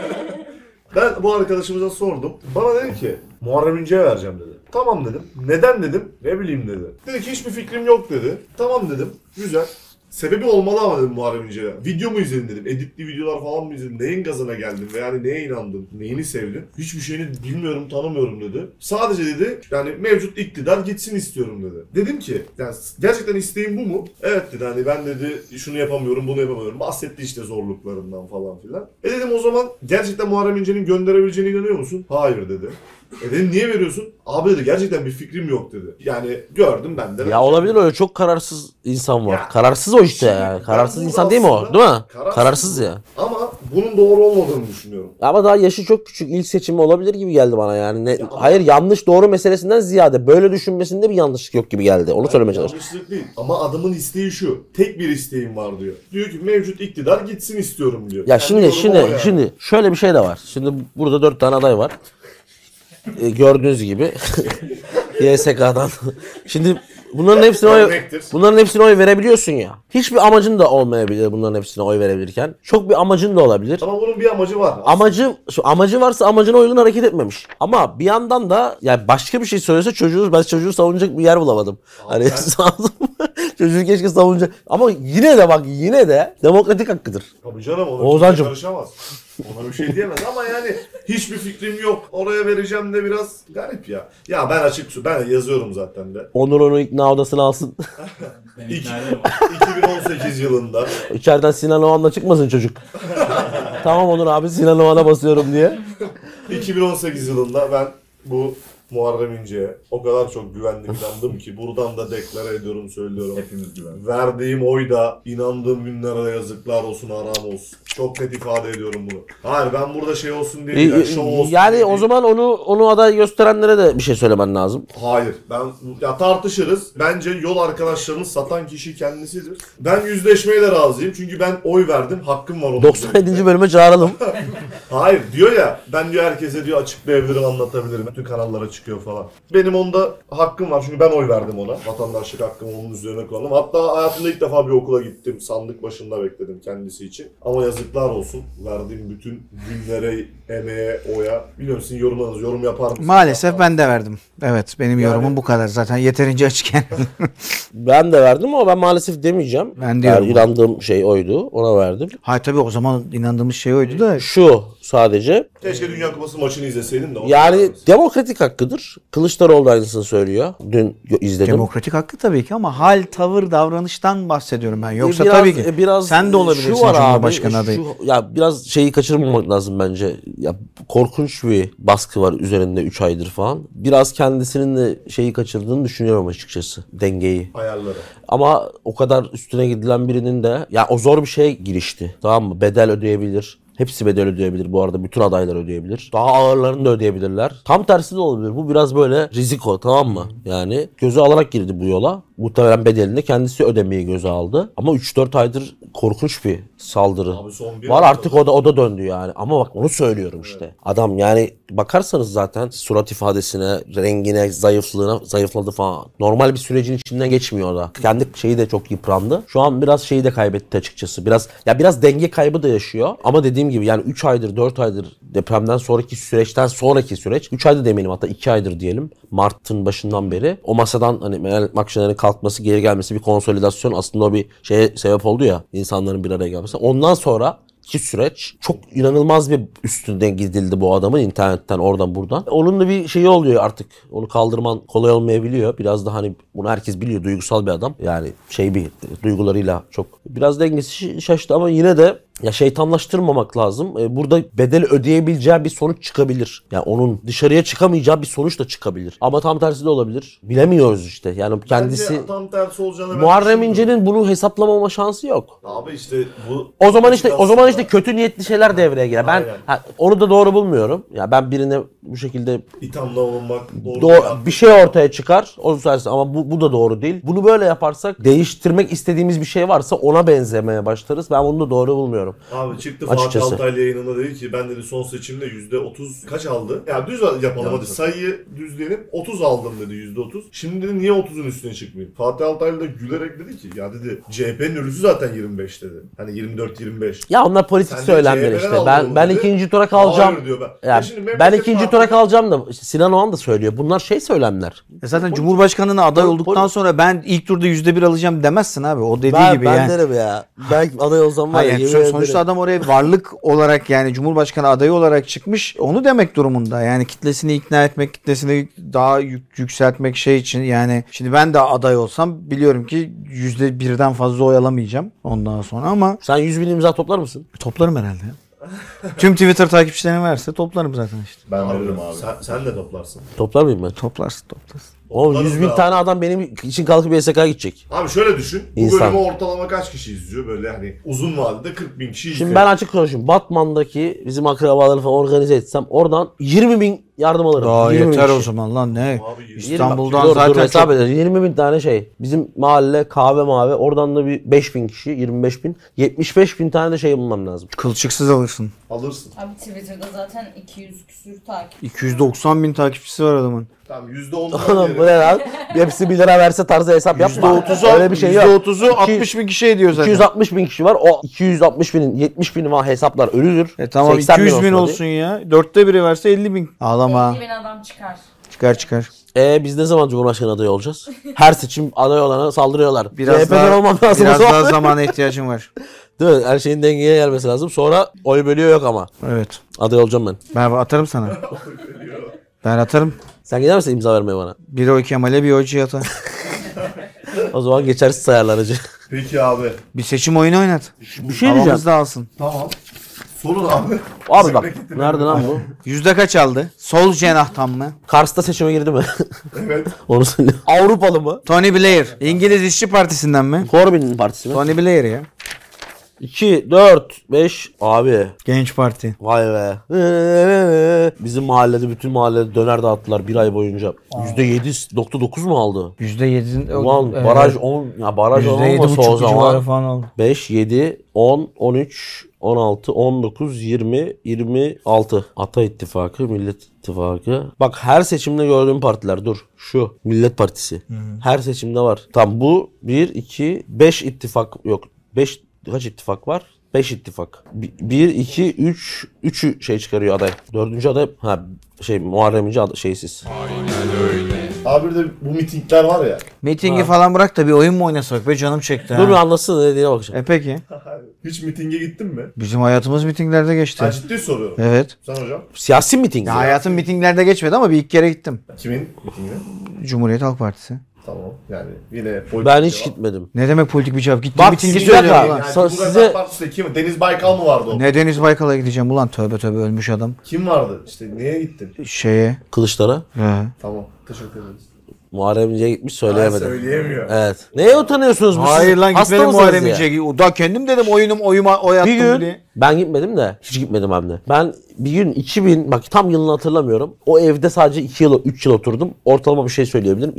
Speaker 4: Ben bu arkadaşımıza sordum. Bana dedi ki Muharrem İnce'ye vereceğim dedi. Tamam dedim. Neden dedim? Ne bileyim dedi. Dedi ki hiçbir fikrim yok dedi. Tamam dedim. Güzel. Sebebi olmalı ama dedim Muharrem İnce'ye. Video mu izledin dedim. Editli videolar falan mı izledin? Neyin gazına geldin ve yani neye inandın? Neyini sevdin? Hiçbir şeyini bilmiyorum, tanımıyorum dedi. Sadece dedi yani mevcut iktidar gitsin istiyorum dedi. Dedim ki yani gerçekten isteğin bu mu? Evet dedi hani ben dedi şunu yapamıyorum, bunu yapamıyorum. Bahsetti işte zorluklarından falan filan. Dedim o zaman gerçekten Muharrem İnce'nin gönderebileceğine inanıyor musun? Hayır dedi. Dedim niye veriyorsun? Abi dedi gerçekten bir fikrim yok dedi. Yani gördüm ben de.
Speaker 2: Ya olabilir öyle çok kararsız insan var.
Speaker 4: Ya,
Speaker 2: Kararsız o işte
Speaker 4: şimdi
Speaker 2: yani.
Speaker 4: ben
Speaker 2: Kararsız
Speaker 4: burada
Speaker 2: insan değil mi o?
Speaker 4: aslında
Speaker 2: Değil mi?
Speaker 4: kararsız
Speaker 2: Kararsız ya.
Speaker 4: Ama bunun doğru olmadığını düşünüyorum.
Speaker 2: Ama daha yaşı çok küçük. İlk seçimi olabilir gibi geldi bana yani. Hayır yanlış doğru meselesinden ziyade böyle düşünmesinde bir yanlışlık yok gibi geldi. Onu söylemeye çalışıyorum.
Speaker 4: Yanlışlık değil. Ama adamın isteği şu. Tek bir isteğim var diyor. Diyor ki mevcut iktidar gitsin istiyorum diyor.
Speaker 2: Ya
Speaker 4: Yani
Speaker 2: şimdi
Speaker 4: yorumu o yani.
Speaker 2: şimdi şöyle bir şey de var. Şimdi burada 4 tane aday var. Gördüğünüz gibi YSK'dan. Şimdi bunların hepsine oy verebiliyorsun ya. Hiçbir amacın da olmayabilir bunların hepsine oy verebilirken. Çok bir amacın da olabilir.
Speaker 4: Ama bunun bir amacı var.
Speaker 2: Amacı varsa amacına uygun hareket etmemiş. Ama bir yandan da yani başka bir şey söylese ben çocuğu savunacak bir yer bulamadım. Hani Çocuğu keşke savunacak. Ama yine de demokratik hakkıdır.
Speaker 4: Tabii canım ona
Speaker 2: Oğuzhan'cım.
Speaker 4: kimse karışamaz. Ona bir şey diyemez ama yani hiçbir fikrim yok. Oraya vereceğim de biraz garip ya. Ya ben ben yazıyorum zaten de.
Speaker 2: Onur onu ikna odasına alsın.
Speaker 3: Ben
Speaker 4: İki-
Speaker 3: ikna ederim.
Speaker 4: 2018 yılında
Speaker 2: İçeriden Sinan Oğan'la çıkmasın çocuk. Tamam Onur abi Sinan Oğan'a basıyorum diye.
Speaker 4: 2018 yılında ben bu Muharrem İnce'ye o kadar çok güvendim, inandım ki buradan da deklare ediyorum, söylüyorum.
Speaker 3: Hepimiz güven.
Speaker 4: Verdiğim oy da inandığım günlere yazıklar olsun, haram olsun. Çok net ifade ediyorum bunu. Hayır ben burada şey olsun diye değil, şov olsun
Speaker 2: Yani
Speaker 4: diye
Speaker 2: o
Speaker 4: değil.
Speaker 2: zaman onu aday gösterenlere de bir şey söylemen lazım.
Speaker 4: Hayır. Ya tartışırız. Bence yol arkadaşlarını satan kişi kendisidir. Ben yüzleşmeye de razıyım. Çünkü ben oy verdim. Hakkım var onun.
Speaker 2: 97. bölüme çağıralım.
Speaker 4: Hayır diyor ya. Ben diyor herkese diyor açıklayabilirim, anlatabilirim. Bütün kanallara çıkıyor falan. Benim onda hakkım var. Çünkü ben oy verdim ona. Vatandaşlık hakkımı onun üzerine kullandım. Hatta hayatımda ilk defa bir okula gittim. Sandık başında bekledim kendisi için. Ama yazıklar olsun. Verdiğim bütün günlere, emeğe, oya. Biliyorum sizin yorumlarınız. Yorum yapar mısınız?
Speaker 1: Maalesef ben de verdim. Evet benim yorumum bu kadar. Zaten yeterince açıkken.
Speaker 2: Ben de verdim ama ben maalesef demeyeceğim.
Speaker 1: Ben diyorum.
Speaker 2: Yani inandığım şey oydu. Ona verdim.
Speaker 1: Hayır tabii o zaman inandığımız şey oydu da.
Speaker 2: Şu sadece
Speaker 4: Keşke Dünya Kupası maçını izleseydim de.
Speaker 2: yani demokratik hakkıdır. Kılıçdaroğlu da aynısını söylüyor. Dün izledim.
Speaker 1: Demokratik hakkı tabii ki ama hal, tavır, davranıştan bahsediyorum ben. Yoksa
Speaker 2: Biraz-
Speaker 1: tabii ki sen de olabilirsin
Speaker 2: şu var
Speaker 1: Cumhurbaşkanı
Speaker 2: abi,
Speaker 1: adayı.
Speaker 2: Ya biraz şeyi kaçırmamak lazım bence. Ya korkunç bir baskı var üzerinde 3 aydır falan. Biraz kendisinin de şeyi kaçırdığını düşünüyorum açıkçası. Dengeyi.
Speaker 4: Ayarları.
Speaker 2: Ama o kadar üstüne gidilen birinin de ya o zor bir şeye girişti. Tamam mı? Bedel ödeyebilir. Hepsi bedel ödeyebilir bu arada. Bütün adaylar ödeyebilir. Daha ağırlarını da ödeyebilirler. Tam tersi de olabilir. Bu biraz böyle riziko, tamam mı? Yani göze alarak girdi bu yola. Muhtemelen bedelini kendisi ödemeyi göze aldı. Ama 3-4 aydır korkunç bir saldırı
Speaker 4: Abi son bir
Speaker 2: var.
Speaker 4: hafta-
Speaker 2: Artık o da döndü yani. Ama bak onu söylüyorum işte. Adam yani bakarsanız zaten surat ifadesine, rengine, zayıfladı falan. Normal bir sürecin içinden geçmiyor o da. Kendi şeyi de çok yıprandı. Şu an biraz şeyi de kaybetti açıkçası. Biraz denge kaybı da yaşıyor. Ama dediğim gibi yani 3 aydır, 4 aydır depremden sonraki süreç 3 aydır demeyelim, hatta 2 aydır diyelim. Mart'ın başından beri o masadan hani Meral Akşener'in kalkması, geri gelmesi bir konsolidasyon, aslında o bir şeye sebep oldu ya, insanların bir araya gelmesi. Ondan sonra ki süreç çok inanılmaz bir üstünden gidildi bu adamın, internetten oradan buradan. Onun da bir şeyi oluyor artık. Onu kaldırman kolay olmayabiliyor. Biraz da hani bunu herkes biliyor, duygusal bir adam. Yani bir duygularıyla çok biraz dengesi şaştı ama yine de ya şeytanlaştırmamak lazım. Burada bedel ödeyebileceği bir sonuç çıkabilir. Yani onun dışarıya çıkamayacağı bir sonuç da çıkabilir. Ama tam tersi de olabilir. Bilemiyoruz işte. Yani kendisi
Speaker 4: Bence tam tersi olacağını ben
Speaker 2: Muharrem
Speaker 4: düşünmüyorum.
Speaker 2: İnce'nin bunu hesaplamama şansı yok.
Speaker 4: Abi işte bu
Speaker 2: O zaman işte kötü niyetli şeyler devreye girer. Ben
Speaker 4: Aynen.
Speaker 2: onu da doğru bulmuyorum. Ya ben birine bu şekilde
Speaker 4: ithamda olunmak doğru.
Speaker 2: bir şey ortaya çıkar. O sayesinde ama bu da doğru değil. Bunu böyle yaparsak değiştirmek istediğimiz bir şey varsa ona benzemeye başlarız. Ben bunu da doğru bulmuyorum.
Speaker 4: Abi çıktı
Speaker 2: Açıkçası.
Speaker 4: Fatih Altaylı yayınında dedi ki ben dedi son seçimde %30 kaç aldı? Ya düz yapalım hadi sayıyı düzleyelim. 30 aldım dedi %30. Şimdi dedi niye 30'un üstüne çıkmayayım? Fatih Altaylı da gülerek dedi ki ya dedi CHP'nin ölüsü zaten 25 dedi. Hani 24-25.
Speaker 2: Ya onlar politik
Speaker 4: Sen de
Speaker 2: söylemler
Speaker 4: CHP'den
Speaker 2: işte.
Speaker 4: aldın
Speaker 2: Ben
Speaker 4: dedi.
Speaker 2: ikinci tura kalacağım.
Speaker 4: Hayır diyor ben.
Speaker 2: Ya
Speaker 4: Şimdi
Speaker 2: ben
Speaker 4: memleket
Speaker 2: ikinci
Speaker 4: farklı.
Speaker 2: tura kalacağım da işte Sinan Oğan da söylüyor. Bunlar söylemler.
Speaker 1: Zaten Cumhurbaşkanlığına aday olduktan sonra ben ilk turda %1 alacağım demezsin abi. O dediği gibi yani.
Speaker 2: derim ya. Ben aday olsam var ya.
Speaker 1: Hayır,
Speaker 2: yemin
Speaker 1: sonuçta
Speaker 2: ederim.
Speaker 1: adam oraya varlık olarak yani Cumhurbaşkanı adayı olarak çıkmış. Onu demek durumunda. Yani kitlesini ikna etmek, kitlesini daha yükseltmek şey için yani şimdi ben de aday olsam biliyorum ki %1'den fazla oy alamayacağım ondan sonra ama
Speaker 2: Sen 100.000 imza toplar mısın?
Speaker 1: toplarım herhalde ya. Tüm Twitter takipçilerim verse toplarım zaten işte.
Speaker 3: Ben
Speaker 4: Abi,
Speaker 3: veririm abi.
Speaker 4: sen de toplarsın.
Speaker 2: Toplar mıyım ben?
Speaker 1: Toplarsın.
Speaker 2: Oğlum
Speaker 4: Toplarız
Speaker 2: 100.000
Speaker 4: be
Speaker 2: tane adam benim için kalkıp YSK'ya gidecek.
Speaker 4: Abi şöyle düşün. Bu
Speaker 2: İnsan.
Speaker 4: bölümü ortalama kaç kişi izliyor? Böyle hani uzun vadede 40.000 kişi izliyor.
Speaker 2: Şimdi ben açık konuşayım. Batman'daki bizim akrabaları falan organize etsem oradan 20.000 yardım alırım.
Speaker 1: Daha
Speaker 2: 20.000
Speaker 1: yeter o
Speaker 2: kişi.
Speaker 1: zaman lan ne?
Speaker 4: Abi,
Speaker 1: İstanbul'dan
Speaker 2: Dur,
Speaker 1: zaten
Speaker 2: hesap
Speaker 1: çok...
Speaker 2: edelim. 20.000 tane şey. Bizim mahalle kahve mavi. Oradan da bir 5.000 kişi, 25.000. 75.000 tane de şey bulmam lazım.
Speaker 1: Kılçıksız alırsın.
Speaker 4: alırsın.
Speaker 5: Abi Twitter'da zaten 200 küsür takip.
Speaker 1: 290 bin takipçisi var adamın.
Speaker 4: Tamam %10'dan
Speaker 2: Oğlum bu ne lan? Hepsi 1 lira verse tarzı hesap yapma. Öyle bir şey yok.
Speaker 1: %30'u 60 bin kişi ediyor zaten.
Speaker 2: 260 bin kişi var. O 260 binin 70 bini var hesaplar ölüdür.
Speaker 1: Tamam
Speaker 2: 80
Speaker 1: 200 bin
Speaker 2: hadi.
Speaker 1: olsun ya. 4'te biri verse 50 bin. Ağlama.
Speaker 5: 50.000 adam çıkar.
Speaker 1: Çıkar.
Speaker 2: Biz ne zaman Cumhurbaşkanı adayı olacağız? Her seçim aday olana saldırıyorlar.
Speaker 1: Biraz
Speaker 2: CHP'den olmam
Speaker 1: daha,
Speaker 2: lazım o
Speaker 1: biraz
Speaker 2: zaman.
Speaker 1: daha zamana ihtiyacım var.
Speaker 2: Değil mi? Her şeyin dengeye gelmesi lazım. Sonra oy bölüyor yok ama.
Speaker 1: Evet.
Speaker 2: Aday olacağım ben.
Speaker 1: Ben atarım sana. Ben atarım.
Speaker 2: Sen gider misin imza vermeye bana?
Speaker 1: Bir oy Kemal'e bir oy Cihat'a.
Speaker 2: O zaman geçersiz sayarlar hacı.
Speaker 4: Peki abi.
Speaker 1: Bir seçim oyunu oynat.
Speaker 2: Bir şey diyeceğim.
Speaker 1: Havamız dağılsın.
Speaker 4: Tamam. Sorun abi.
Speaker 2: Abi bak. Nerede lan bu?
Speaker 1: Yüzde kaç aldı? Sol cenahtan mı?
Speaker 2: Kars'ta seçime girdi mi?
Speaker 4: Evet.
Speaker 2: Onu söyle. Avrupalı mı?
Speaker 1: Tony Blair. İngiliz İşçi Partisi'nden mi?
Speaker 2: Corbyn'in partisi mi?
Speaker 1: Tony Blair ya.
Speaker 2: 2, 4, 5. Abi.
Speaker 1: Genç Parti.
Speaker 2: Vay be. Bizim mahallede, bütün mahallede döner dağıttılar bir ay boyunca. %7.9 mu aldı?
Speaker 1: %7'in...
Speaker 2: Ulan baraj 10. Ya baraj 10 olmasa o
Speaker 1: civarı
Speaker 2: zaman.
Speaker 1: falan oldu.
Speaker 2: 5, 7, 10, 13, 16, 19, 20, 26. Ata İttifakı, Millet İttifakı. Bak her seçimde gördüğüm partiler dur. Şu Millet Partisi. Her seçimde var. Tam bu 1, 2, 5 ittifak yok. 5 kaç ittifak var? 5 ittifak. 1, 2, 3, 3'ü şey çıkarıyor aday. 4. aday Muharrem İnce şeysiz.
Speaker 3: Aynen öyle.
Speaker 4: Abi de bu mitingler var ya.
Speaker 1: Mitingi falan bırak da bir oyun mu oynasak be, canım çekti
Speaker 2: Dur bir
Speaker 1: ha.
Speaker 2: anlasın ne dediğine bakacağım.
Speaker 1: Peki.
Speaker 4: Hiç mitinge gittin mi?
Speaker 1: Bizim hayatımız mitinglerde geçti.
Speaker 4: Ben ciddi soruyorum.
Speaker 1: Evet.
Speaker 4: Sen hocam?
Speaker 2: Siyasi miting.
Speaker 1: Ya hayatım mitinglerde geçmedi ama bir iki kere gittim.
Speaker 4: Kimin mitingi?
Speaker 1: Cumhuriyet Halk Partisi.
Speaker 4: Tamam. Yani yine politik
Speaker 2: Ben
Speaker 4: bir
Speaker 2: hiç
Speaker 4: cevap.
Speaker 2: gitmedim.
Speaker 1: Ne demek politik bir cevap? Gittim
Speaker 2: Bak,
Speaker 1: mitingi
Speaker 2: bir
Speaker 1: söylüyorum
Speaker 2: dakika.
Speaker 1: ulan.
Speaker 4: Yani
Speaker 2: Sonra
Speaker 4: Cumhuriyet
Speaker 2: size-
Speaker 4: Halk Partisi'nde kim? Deniz Baykal mı vardı o?
Speaker 1: Ne Deniz Baykal'a gideceğim ulan, tövbe tövbe, ölmüş adam.
Speaker 4: Kim vardı? İşte neye gittin?
Speaker 1: Şeye.
Speaker 2: Kılıçlara.
Speaker 1: He.
Speaker 4: Tamam. Teşekkür ederiz.
Speaker 2: Muharrem İnce'ye gitmiş
Speaker 4: Ben
Speaker 2: söyleyemedim.
Speaker 4: söyleyemiyor.
Speaker 2: Evet. Neye utanıyorsunuz?
Speaker 1: Hayır lan,
Speaker 2: Hasta
Speaker 1: gitmedim
Speaker 2: mısınız
Speaker 1: Muharrem
Speaker 2: ya?
Speaker 1: İnce'ye. Da kendim dedim oyuma oy attım
Speaker 2: Bir gün
Speaker 1: diye.
Speaker 2: ben gitmedim de hiç gitmedim hem de. Ben bir gün 2000 bak tam yılını hatırlamıyorum. O evde sadece 2 yıl 3 yıl oturdum. Ortalama bir şey söyleyebilirim.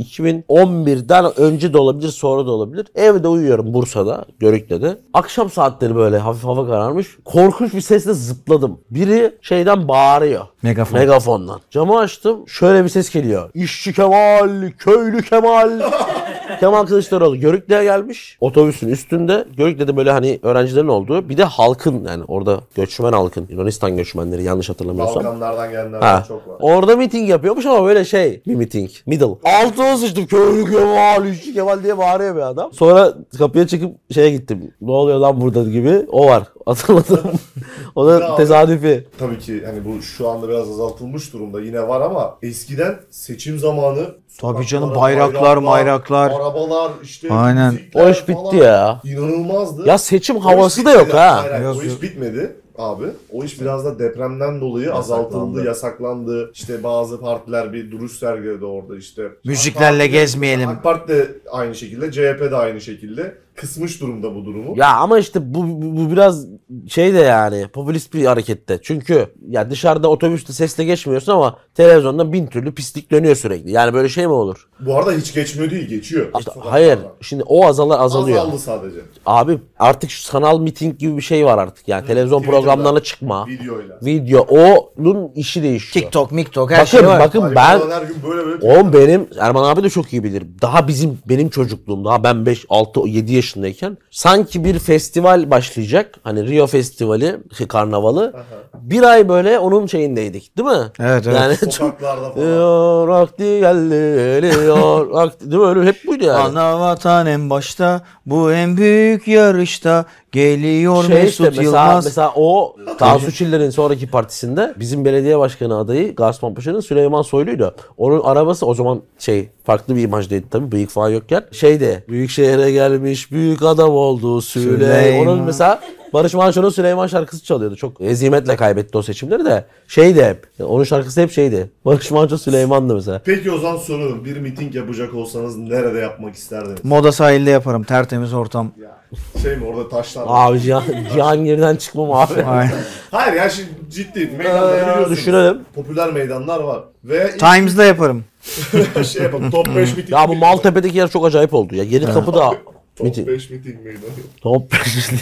Speaker 2: 2011'den önce de olabilir, sonra da olabilir. Evde uyuyorum Bursa'da, Görükle'de. Akşam saatleri böyle hafif hava kararmış. Korkunç bir sesle zıpladım. Biri şeyden bağırıyor.
Speaker 1: Megafon.
Speaker 2: Megafondan. Camı açtım. Şöyle bir ses geliyor. İşçi Kemal, köylü Kemal. Kemal Kılıçdaroğlu Görükle'ye gelmiş. Otobüsün üstünde. Görükle'de böyle hani öğrencilerin olduğu. Bir de halkın, yani orada göçmen halkın. Yunanistan göçmenleri yanlış hatırlamıyorsam.
Speaker 4: Balkanlardan gelenler
Speaker 2: Ha.
Speaker 4: çok var.
Speaker 2: Orada miting yapıyormuş ama böyle bir miting. Middle. Altıma sıçtım. Köylü Kemal, İşçi Kemal diye bağırıyor bir adam. Sonra kapıya çıkıp gittim. Ne oluyor lan burada gibi. O var. Hatırladım. O da
Speaker 4: Bravo.
Speaker 2: tesadüfi.
Speaker 4: Tabii ki hani bu şu anda biraz azaltılmış durumda yine var ama eskiden seçim zamanı
Speaker 1: Tabii canım,
Speaker 4: sokaklara
Speaker 1: bayraklar.
Speaker 4: arabalar işte
Speaker 1: Aynen.
Speaker 4: müzikler
Speaker 2: O iş bitti
Speaker 4: falan
Speaker 2: ya.
Speaker 4: İnanılmazdı.
Speaker 2: Ya seçim
Speaker 4: O iş
Speaker 2: havası da
Speaker 4: bitmedi.
Speaker 2: yok ha.
Speaker 4: Hayır,
Speaker 1: Yok,
Speaker 4: o iş
Speaker 1: yok.
Speaker 4: bitmedi abi. O iş biraz da depremden dolayı azaltıldı, yasaklandı. İşte bazı partiler bir duruş sergiledi orada işte.
Speaker 1: Müziklerle
Speaker 4: AK Parti-
Speaker 1: gezmeyelim.
Speaker 4: AK Parti de aynı şekilde, CHP de aynı şekilde kısmış durumda bu durumu.
Speaker 2: Ya ama işte bu biraz de yani popülist bir harekette. Çünkü ya dışarıda otobüste sesle geçmiyorsun ama televizyonda bin türlü pislik dönüyor sürekli. Yani böyle şey mi olur?
Speaker 4: Bu arada hiç geçmiyor değil, geçiyor.
Speaker 2: İşte
Speaker 4: Sokaklardan.
Speaker 2: hayır. Şimdi o azalıyor.
Speaker 4: Azaldı sadece.
Speaker 2: Abi artık şu sanal miting gibi bir şey var artık. Yani televizyon
Speaker 4: Twitter'da,
Speaker 2: programlarına çıkma.
Speaker 4: Videoyla.
Speaker 2: Video. Onun işi değişiyor.
Speaker 1: TikTok, miktok, her şey var.
Speaker 2: Bakın
Speaker 4: Ay,
Speaker 2: ben
Speaker 4: falan her gün böyle
Speaker 2: oğlum benim Erman abi de çok iyi bilir. Daha benim çocukluğum, daha ben 5 6 7 yaşındayken sanki bir festival başlayacak. Hani Rio Festivali, karnavalı. Bir ay böyle onun şeyindeydik, değil mi?
Speaker 1: Evet, evet.
Speaker 2: Yani
Speaker 4: sokaklarda falan.
Speaker 2: Geliyor, vakti geldi, geliyor, vakti, değil mi? Öyle hep buydu yani.
Speaker 1: Ana vatan en başta, bu en büyük yarışta geliyor
Speaker 2: İşte
Speaker 1: Mesut Yılmaz.
Speaker 2: mesela o Tansu Çiller'in sonraki partisinde bizim belediye başkanı adayı Garsman Paşa'nın Süleyman Soylu'ydu. Onun arabası o zaman farklı bir imajdaydı tabii, bıyık falan yokken. Büyük şehre gelmiş büyük adam oldu Süleyman. Onun mesela Barış Manço'nun Süleyman şarkısı çalıyordu. Çok hezimetle kaybetti o seçimleri de. Hep. Onun şarkısı hep Barış Manço Süleyman'dı mesela.
Speaker 4: Peki o zaman soruyorum. Bir miting yapacak olsanız nerede yapmak isterdiniz?
Speaker 1: Moda sahilde yaparım, tertemiz ortam.
Speaker 4: Mi orada taşlar var.
Speaker 2: Abi Cihangir'den çıkmam abi.
Speaker 1: Aynen.
Speaker 4: Hayır ya şimdi ciddi meydanları biliyorsunuz.
Speaker 2: Düşünelim.
Speaker 4: Popüler meydanlar var. Ve
Speaker 1: Times'da yaparım.
Speaker 4: yapalım. Top 5 miting.
Speaker 2: Ya bu Maltepe'deki yer çok acayip oldu ya. Yeni kapı da
Speaker 4: Top
Speaker 2: miting.
Speaker 4: 5 miting meydanı.
Speaker 2: Top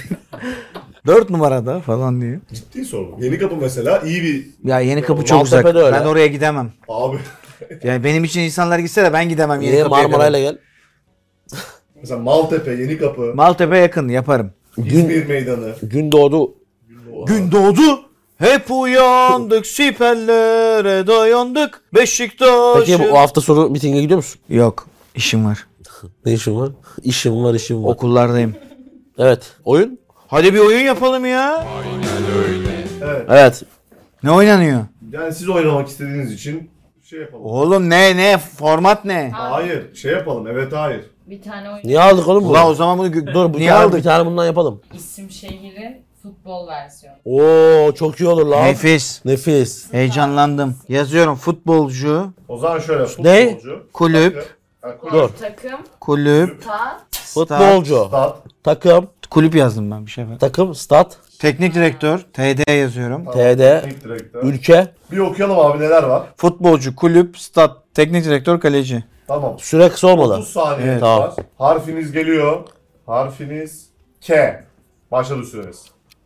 Speaker 1: 4 numarada falan diye.
Speaker 4: Ciddi sordum. Yeni kapı mesela iyi bir
Speaker 1: Ya Yeni Kapı çok uzak.
Speaker 2: Maltepe'de öyle.
Speaker 1: Ben oraya gidemem.
Speaker 4: abi.
Speaker 1: Yani benim için insanlar gitse de ben gidemem Yeni
Speaker 2: Niye
Speaker 1: Kapı'ya
Speaker 2: Marmaray'la
Speaker 1: kadar.
Speaker 2: gel.
Speaker 4: Mesela Maltepe, Yeni Kapı,
Speaker 1: Maltepe yakın, yaparım.
Speaker 4: İzmir meydanı.
Speaker 2: Gün doğdu.
Speaker 1: Gün doğdu. Hep uyandık siperlere dayandık Beşiktaş.
Speaker 2: Peki bu hafta sonu mitinge gidiyor musun?
Speaker 1: Yok, işim var.
Speaker 2: Ne işin var? İşim var, işim var.
Speaker 1: Okullardayım.
Speaker 2: Evet. Oyun?
Speaker 1: Hadi bir oyun yapalım ya.
Speaker 3: Aynen öyle.
Speaker 2: Evet.
Speaker 1: Ne oynanıyor?
Speaker 4: Yani siz oynamak istediğiniz için şey yapalım.
Speaker 1: Oğlum ne format ne?
Speaker 4: Hayır, şey yapalım. Evet, hayır.
Speaker 5: Bir tane oyun.
Speaker 2: Niye aldık oğlum bunu?
Speaker 1: Ulan o zaman bunu
Speaker 2: Dur bir
Speaker 1: niye
Speaker 2: tane,
Speaker 1: aldık?
Speaker 2: bir tane bundan yapalım.
Speaker 5: İsim şehrin futbol versiyonu.
Speaker 2: Oo çok iyi olur lan.
Speaker 1: Nefis.
Speaker 2: Nefis.
Speaker 1: Heyecanlandım. Yazıyorum futbolcu,
Speaker 4: O zaman şöyle
Speaker 2: Ne?
Speaker 4: futbolcu.
Speaker 1: kulüp,
Speaker 2: Dur.
Speaker 5: Takım,
Speaker 1: kulüp,
Speaker 5: ta,
Speaker 2: Futbolcu.
Speaker 4: Stat.
Speaker 2: Takım.
Speaker 1: kulüp yazdım ben bir şey var.
Speaker 2: Takım. Stat.
Speaker 1: Teknik direktör, TD yazıyorum.
Speaker 2: TD.
Speaker 4: Teknik direktör.
Speaker 2: Ülke.
Speaker 4: Bir okuyalım abi neler var.
Speaker 1: Futbolcu, kulüp, stat, teknik direktör, kaleci.
Speaker 4: Tamam.
Speaker 2: Süre kısa olmalı.
Speaker 4: 30 saniye
Speaker 1: Evet.
Speaker 2: Tamam.
Speaker 4: var. Harfiniz geliyor. Harfiniz K. Başladı süreniz.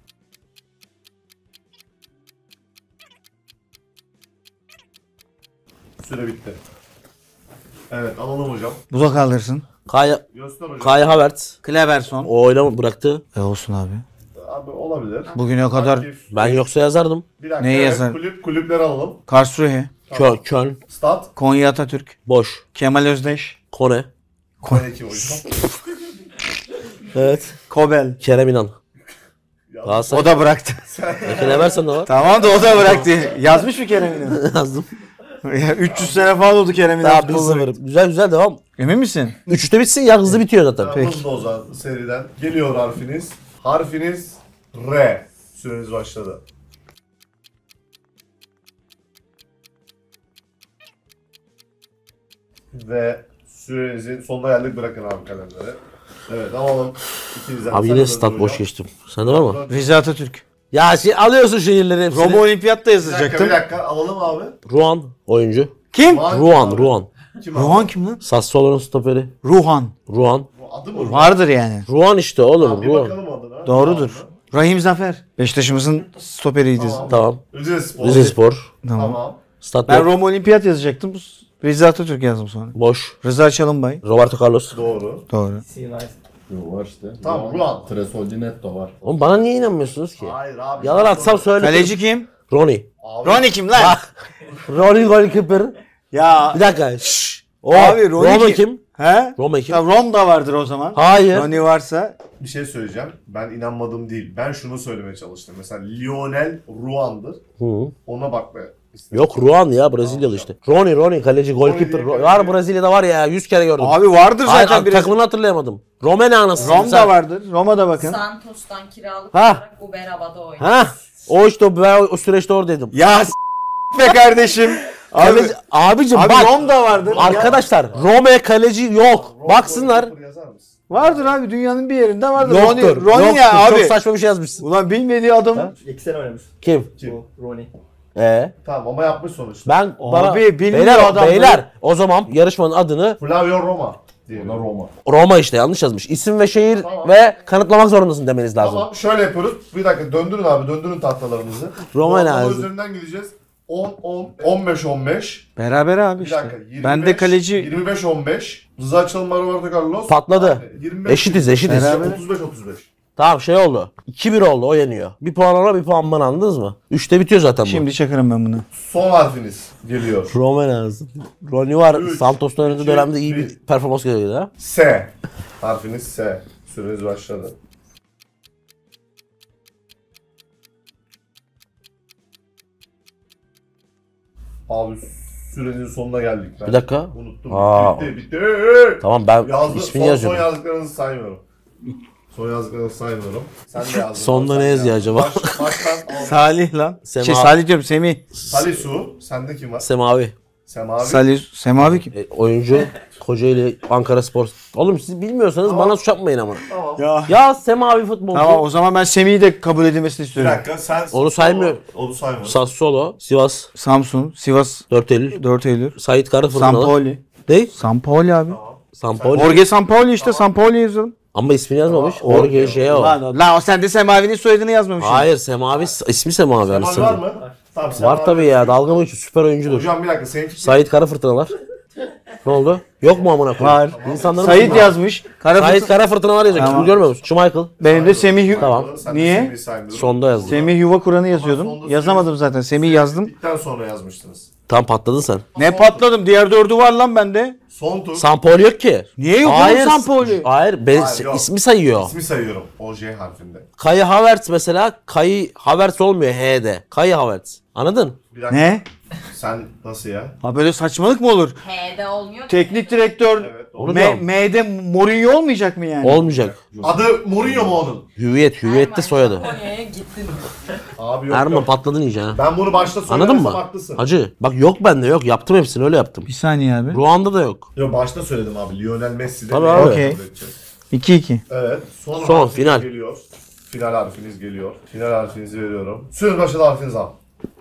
Speaker 4: Süre bitti. Evet, alalım hocam.
Speaker 1: Buza kaldırsın.
Speaker 2: Kaya,
Speaker 4: Göster hocam.
Speaker 2: Kaya Havertz.
Speaker 1: Cleverson.
Speaker 2: O oylama bıraktı.
Speaker 1: Olsun abi.
Speaker 4: Abi olabilir.
Speaker 1: Bugüne kadar
Speaker 4: Aktif.
Speaker 2: Ben yoksa yazardım.
Speaker 4: Bir dakika.
Speaker 1: Neyi
Speaker 4: evet,
Speaker 1: yazar?
Speaker 4: Kulüpleri alalım.
Speaker 1: Karlsruhe,
Speaker 2: Köln.
Speaker 4: Stat.
Speaker 1: Konya Atatürk,
Speaker 2: Boş.
Speaker 1: Kemal Özdeş,
Speaker 2: Kone.
Speaker 4: Kone kim hocam?
Speaker 2: Evet.
Speaker 1: Kobel.
Speaker 2: Kerem İnan.
Speaker 4: Ya,
Speaker 2: Galatasaray.
Speaker 1: O da bıraktı.
Speaker 2: Ekine versen de var.
Speaker 1: Tamam da o da bıraktı. Yazmış mı Kerem'in?
Speaker 2: Yazdım.
Speaker 1: Ya 300 sene falan oldu Kerem'in.
Speaker 2: Daha
Speaker 1: futbol bıraktı.
Speaker 2: 1-0. Güzel güzel devam.
Speaker 1: Emin misin?
Speaker 2: 3'te bitsin ya hızlı bitiyor zaten.
Speaker 4: Tamam, hızlı o zaman seriden. Geliyor harfiniz. Harfiniz R. Süreniz başladı. Ve sürenizin sonuna geldik. Bırakın abi kalemleri. Evet, alalım. İkinizden.
Speaker 2: Abi
Speaker 4: Sen
Speaker 2: yine
Speaker 4: de
Speaker 2: stat
Speaker 4: hocam.
Speaker 2: boş geçtim. Sende var mı?
Speaker 1: Rize Atatürk.
Speaker 2: Ya şey alıyorsun şehirleri hepsini.
Speaker 1: Robo Olimpiyat'ta
Speaker 4: Bir dakika,
Speaker 1: yazacaktım.
Speaker 4: bir dakika. Alalım abi.
Speaker 2: Ruan oyuncu.
Speaker 1: Kim?
Speaker 2: Ruan.
Speaker 4: Kim abi?
Speaker 1: Ruhan kim lan?
Speaker 2: Sassuolo'nun stoperi.
Speaker 1: Ruhan.
Speaker 2: Ruan.
Speaker 4: Bu adı mı?
Speaker 1: Vardır yani.
Speaker 2: Ruan işte oğlum.
Speaker 4: Tamam, bir
Speaker 2: Ruan.
Speaker 4: bakalım adına.
Speaker 1: Doğrudur. Rahim Zafer. Beşiktaş'ımızın stoperiydi.
Speaker 4: Tamam.
Speaker 2: Tamam.
Speaker 4: Rize Spor.
Speaker 2: Rize Spor.
Speaker 4: Tamam.
Speaker 2: Stat
Speaker 1: Ben
Speaker 2: yok.
Speaker 1: Roma Olimpiyat yazacaktım. Rize Atatürk yazdım sonra.
Speaker 2: Boş.
Speaker 1: Rıza Çalınbay.
Speaker 2: Roberto Carlos.
Speaker 4: Doğru.
Speaker 1: Doğru.
Speaker 6: Var işte.
Speaker 4: Tamam, Ruan.
Speaker 6: Tresoldi Netto var.
Speaker 2: Oğlum bana niye inanmıyorsunuz ki?
Speaker 4: Hayır abi.
Speaker 2: Yalan atsam söyle.
Speaker 1: Kaleci kim?
Speaker 2: Ronnie.
Speaker 4: Abi,
Speaker 1: Ronnie kim lan?
Speaker 2: Ronnie goalkeeper.
Speaker 1: Ya.
Speaker 2: Bir dakika. Şşş. O.
Speaker 1: Abi, Ronnie
Speaker 2: Roma
Speaker 1: kim?
Speaker 2: kim?
Speaker 1: He?
Speaker 2: Roma kim?
Speaker 1: Ya Rom da vardır o zaman.
Speaker 2: Hayır.
Speaker 1: Ronnie varsa.
Speaker 4: bir şey söyleyeceğim. Ben inanmadım değil. Ben şunu söylemeye çalıştım. Mesela Lionel Ruan'dır.
Speaker 2: Hı.
Speaker 4: Ona bakma.
Speaker 2: Yok Ruan ya Brezilyalı işte. Ronnie kaleci goalkeeper.
Speaker 4: Ronnie,
Speaker 2: Var Brezilya'da var ya 100 kere gördüm.
Speaker 1: Abi vardır
Speaker 2: Hayır,
Speaker 1: zaten biraz.
Speaker 2: takımını hatırlayamadım. Romene anasını.
Speaker 1: Rom da vardır. Roma'da bakın.
Speaker 5: Santos'tan kiralık
Speaker 2: Ha.
Speaker 5: olarak Uberaba'da oynuyor.
Speaker 2: Ha? O işte ben o süreçte oradaydım.
Speaker 1: Ya be kardeşim. Abi,
Speaker 2: Abicim
Speaker 1: abi
Speaker 2: bak.
Speaker 1: Rom da vardır.
Speaker 2: Arkadaşlar Rome kaleci yok. Baksınlar.
Speaker 4: Yazar mısın?
Speaker 1: Vardır abi dünyanın bir yerinde vardır.
Speaker 2: Yoktur.
Speaker 1: Ronnie
Speaker 2: Yoktur.
Speaker 1: ya
Speaker 2: Çok
Speaker 1: abi.
Speaker 2: saçma bir şey yazmışsın.
Speaker 1: Ulan bilmediği adam.
Speaker 6: İki sene oynamış.
Speaker 2: Kim?
Speaker 4: Kim?
Speaker 6: Ronnie.
Speaker 4: Tamam ama yapmış sonuçta.
Speaker 2: Ben bana...
Speaker 1: bilmiyor
Speaker 2: Beyler,
Speaker 1: adam.
Speaker 2: beyler o zaman yarışmanın adını
Speaker 4: Flavio Roma diye.
Speaker 6: Ona Roma.
Speaker 2: Roma işte yanlış yazmış. İsim ve şehir
Speaker 4: Tamam.
Speaker 2: ve kanıtlamak zorundasın demeniz lazım.
Speaker 4: Tamam, şöyle yapıyoruz. Bir dakika döndürün abi, döndürün tahtalarınızı.
Speaker 2: Roma
Speaker 4: Bu
Speaker 2: ne
Speaker 4: atlama
Speaker 2: lazım?
Speaker 4: üzerinden gideceğiz. 15-15.
Speaker 1: Beraber abi
Speaker 4: Bir
Speaker 1: işte.
Speaker 4: dakika. 25,
Speaker 1: Ben de kaleci
Speaker 4: 25-15. Rıza Çalınma, Roberto Carlos.
Speaker 2: Patladı.
Speaker 4: Abi, 25,
Speaker 2: Eşitiz.
Speaker 1: Beraber.
Speaker 4: 35-35.
Speaker 2: Tamam şey oldu. 2-1 oldu o yeniyor. Bir puan ona bir puan bana anladınız mı? 3'te bitiyor zaten bu.
Speaker 1: şimdi çakarım ben bunu.
Speaker 4: Son harfiniz geliyor.
Speaker 2: Roma lazım. Ronnie var.
Speaker 4: Üç,
Speaker 2: Santos'tan önce
Speaker 4: iki,
Speaker 2: dönemde iyi bir
Speaker 4: bir.
Speaker 2: performans gösteriyordu ha.
Speaker 4: S. Harfiniz S. Süreniz başladı. Abi sürenin sonuna geldik. Ben
Speaker 2: Bir dakika.
Speaker 4: unuttum.
Speaker 2: Aa.
Speaker 4: Bitti.
Speaker 2: Tamam ben
Speaker 4: Yazdı,
Speaker 2: ismini
Speaker 4: son
Speaker 2: yazıyorum.
Speaker 4: yazdıklarınızı saymıyorum. Son yazdıklarınızı saymıyorum. Sen de yazdın.
Speaker 2: Sonunda
Speaker 4: Sen
Speaker 2: ne
Speaker 4: de
Speaker 2: yazıyor
Speaker 4: yazdın.
Speaker 2: acaba?
Speaker 4: Baştan al.
Speaker 1: Salih lan.
Speaker 2: Sema.
Speaker 1: Salih diyorum Semih.
Speaker 4: Salisu. Sende kim var?
Speaker 2: Semavi.
Speaker 4: Semavi.
Speaker 1: Semavi kim?
Speaker 2: Oyuncu. Kocaeli Ankara Spor. Oğlum siz bilmiyorsanız bana suç yapmayın ama.
Speaker 4: Tamam.
Speaker 1: Ya.
Speaker 2: Ya Semavi futbolcu.
Speaker 1: Tamam o zaman ben Semih'i de kabul edilmesini
Speaker 4: Bir
Speaker 1: istiyorum.
Speaker 4: dakika sen...
Speaker 2: Onu saymıyor.
Speaker 4: Onu saymıyorum.
Speaker 2: Sassuolo, Sivas,
Speaker 1: Samsun, Sivas
Speaker 2: 4 Eylül,
Speaker 1: 4 Eylül.
Speaker 2: Sait Kara Fırtınalı.
Speaker 1: Sampoli.
Speaker 2: Ne?
Speaker 1: Sampoli abi.
Speaker 2: Sampoli.
Speaker 1: Jorge Sampoli işte Sampoli yazalım.
Speaker 2: Ama ismini yazmamış. Jorge şey o.
Speaker 1: Lan o sen de Semavi'nin soyadını yazmamışsın.
Speaker 2: Hayır Semavi ismi Semavi
Speaker 4: Semavi
Speaker 2: anasını.
Speaker 4: var mı? Tamam,
Speaker 2: Var tabii ya. Dalga mı geçiyor? Süper oyuncudur.
Speaker 4: Hocam bir dakika seninki kim?
Speaker 2: Sait Kara Fırtınalar. Ne oldu? Yok mu amına koyayım?
Speaker 1: Var.
Speaker 2: İnsanların
Speaker 1: Sayit yazmış.
Speaker 2: Sait Kara Fırtına var yazacak.
Speaker 1: Tamam.
Speaker 2: Bunu görmüyor musun? Şu Michael.
Speaker 1: Benim de Semih
Speaker 2: Tamam.
Speaker 4: Sen de
Speaker 1: Niye?
Speaker 4: Semih'i saymıyorum.
Speaker 2: Sonda yazdı.
Speaker 1: Semih Yuva Kur'an'ı yazıyordum.
Speaker 4: sonda
Speaker 1: Yazamadım zaten. Semih yazdım.
Speaker 4: Bitten sonra yazmıştınız.
Speaker 2: Tam patladın sen.
Speaker 1: Ne patladım? Diğer dördü var lan bende.
Speaker 4: Son tur.
Speaker 2: Sampaoli yok ki.
Speaker 1: Niye yok oğlum Sampaoli?
Speaker 2: Hayır,
Speaker 4: Hayır, yok.
Speaker 2: ismi sayıyor.
Speaker 4: İsmi sayıyorum. O J harfinde.
Speaker 2: Kai Havertz mesela. Kai Havertz olmuyor H'de. Kai Havertz. Anladın?
Speaker 4: Bir dakika.
Speaker 1: Ne?
Speaker 4: Sen nasıl ya?
Speaker 1: Ha böyle saçmalık mı olur?
Speaker 5: H'de olmuyor.
Speaker 1: Teknik direktör
Speaker 4: Evet.
Speaker 2: Onu diyorum.
Speaker 1: M'de Mourinho olmayacak mı yani?
Speaker 2: Olmayacak.
Speaker 4: Adı Mourinho mu onun?
Speaker 2: Hüviyette soyadı.
Speaker 5: Konya'ya gittin.
Speaker 4: Abi yok
Speaker 2: Erman
Speaker 4: yok.
Speaker 2: patladın iyice ha.
Speaker 4: Ben bunu başta
Speaker 2: Anladın
Speaker 4: söylemesem
Speaker 2: mı?
Speaker 4: haklısın.
Speaker 2: Hacı. Bak yok bende yok. Yaptım hepsini öyle yaptım.
Speaker 1: Bir saniye abi.
Speaker 2: Ruanda da yok.
Speaker 4: Yok başta söyledim abi. Lionel Messi de.
Speaker 2: Tabii
Speaker 4: ne
Speaker 2: abi.
Speaker 1: Okey.
Speaker 4: kabul edeceğiz.
Speaker 1: 2-2.
Speaker 4: Evet. Son
Speaker 2: Son,
Speaker 4: harfiniz
Speaker 2: final.
Speaker 4: geliyor. Final harfiniz geliyor. Final harfinizi veriyorum. Süre başladı, harfinizi al.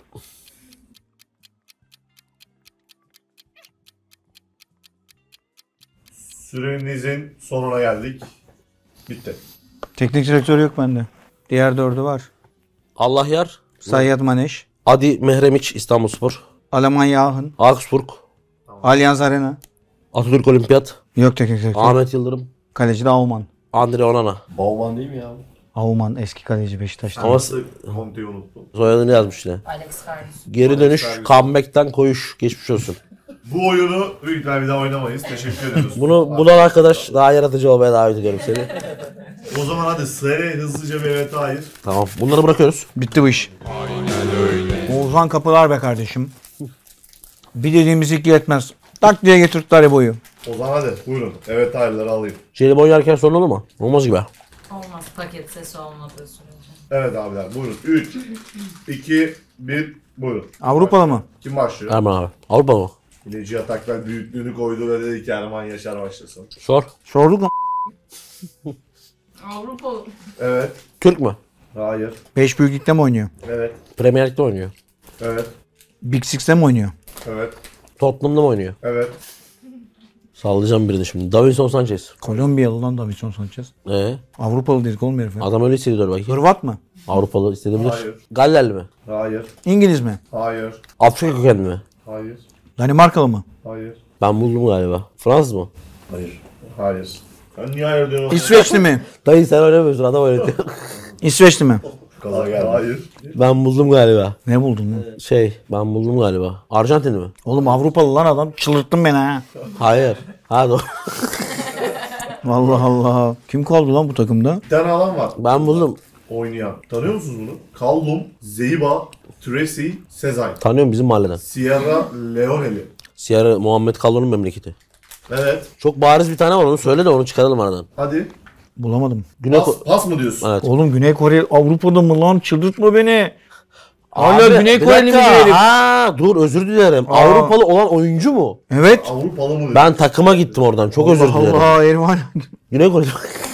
Speaker 4: Sürenizin sonuna geldik. Bitti.
Speaker 1: Teknik direktör yok bende. Diğer dördü var.
Speaker 2: Allah yar.
Speaker 1: Sayyad Maneş,
Speaker 2: Adi Mehremiç İstanbulspor.
Speaker 1: Almanya Aachen,
Speaker 2: Augsburg.
Speaker 1: Allianz Arena.
Speaker 2: Atatürk Olimpiyat.
Speaker 1: Yok teknik direktör.
Speaker 2: Ahmet Yıldırım.
Speaker 1: Kaleci de Aumann.
Speaker 2: Andre Onana.
Speaker 6: Bauman değil mi ya?
Speaker 1: Aumann eski kaleci Beşiktaş'ta.
Speaker 2: Ama
Speaker 4: Nasıl Conte'yi unuttum.
Speaker 2: soyadını yazmış yine.
Speaker 5: Alex Ferguson.
Speaker 2: Geri dönüş, comeback'ten koyuş. Geçmiş olsun.
Speaker 4: Bu oyunu büyük ihtimalle bir daha oynamayız. Teşekkür ediyoruz.
Speaker 2: Bunu bulan arkadaş daha yaratıcı olmaya davet ediyorum seni.
Speaker 4: O zaman hadi sıraya hızlıca bir evet hayır.
Speaker 2: Tamam. Bunları bırakıyoruz.
Speaker 1: Bitti bu iş.
Speaker 3: Aynen öyle.
Speaker 1: Oğuzhan Kapılar be kardeşim. Bir dediğimiz iki yetmez. Tak diye getirdiler boyu.
Speaker 4: O zaman hadi buyurun. Evet hayırları alayım.
Speaker 2: Jelibon yerken sorun olur mu? Olmaz gibi.
Speaker 5: Olmaz paket sesi olmadığı sürece.
Speaker 4: Evet abiler buyurun. 3, 2, 1 buyurun.
Speaker 1: Avrupalı mı?
Speaker 4: Kim başlıyor?
Speaker 2: Erman abi. Avrupa mı?
Speaker 4: Yine Cihat Akbel büyüklüğünü koydu ve dedi ki Erman Yaşar başlasın.
Speaker 2: Sor.
Speaker 1: Sorduk mu?
Speaker 5: Avrupa
Speaker 4: Evet.
Speaker 2: Türk mü?
Speaker 4: Hayır.
Speaker 1: 5 büyük ligde mi oynuyor?
Speaker 4: Evet.
Speaker 2: Premier Lig'de oynuyor.
Speaker 4: Evet.
Speaker 1: Big Six'te mi oynuyor?
Speaker 4: Evet.
Speaker 2: Tottenham'da mı oynuyor?
Speaker 4: Evet.
Speaker 2: Sallayacağım birini şimdi. Davinson Sanchez.
Speaker 1: Kolombiyalı lan Davinson Sanchez. Avrupalı dedik oğlum herif. ya.
Speaker 2: Adam öyle hissediyor belki.
Speaker 1: Hırvat mı?
Speaker 2: Avrupalı istedebilir.
Speaker 4: Hayır.
Speaker 2: Gallerli mi?
Speaker 4: Hayır.
Speaker 1: İngiliz mi?
Speaker 4: Hayır.
Speaker 2: Afrika kökenli mi?
Speaker 4: Hayır.
Speaker 1: Danimarkalı mı?
Speaker 4: Hayır.
Speaker 2: Ben buldum galiba. Fransız mı?
Speaker 4: Hayır. Hayır. Sen niye hayır diyorsun?
Speaker 1: İsveçli mi?
Speaker 2: Dayı sen oynamıyorsun adam oynatıyor.
Speaker 1: İsveçli mi?
Speaker 4: Kaza geldi. Hayır.
Speaker 2: Ben buldum galiba.
Speaker 1: Ne buldun lan?
Speaker 2: Ben buldum galiba. Arjantinli mi?
Speaker 1: Oğlum Avrupalı lan adam. Çıldırttın beni ha.
Speaker 2: Hayır. Ha doğru.
Speaker 1: Allah Allah. Kim kaldı lan bu takımda?
Speaker 4: Bir tane adam var.
Speaker 2: Ben buldum.
Speaker 4: Oynayan. Tanıyor musunuz bunu? Kallum, Zeiba, Tracy, Sezai.
Speaker 2: Tanıyorum bizim mahalleden.
Speaker 4: Sierra Leone'li.
Speaker 2: Sierra Muhammed Kallo'nun memleketi.
Speaker 4: Evet.
Speaker 2: Çok bariz bir tane var onu söyle de onu çıkaralım aradan.
Speaker 4: Hadi.
Speaker 1: Bulamadım.
Speaker 2: Güney
Speaker 4: Pas mı diyorsun?
Speaker 2: Evet.
Speaker 1: Oğlum Güney Kore Avrupa'da mı lan? Çıldırtma beni. Hala
Speaker 2: Abi,
Speaker 1: Güney
Speaker 2: bir
Speaker 1: Koreli mi
Speaker 2: dakika.
Speaker 1: diyelim?
Speaker 2: Ha, dur özür dilerim. Avrupalı olan oyuncu mu?
Speaker 1: Evet.
Speaker 4: Avrupalı mı diyorsun?
Speaker 2: Ben takıma gittim oradan. Çok özür dilerim.
Speaker 1: Allah herif hala.
Speaker 2: Güney Kore.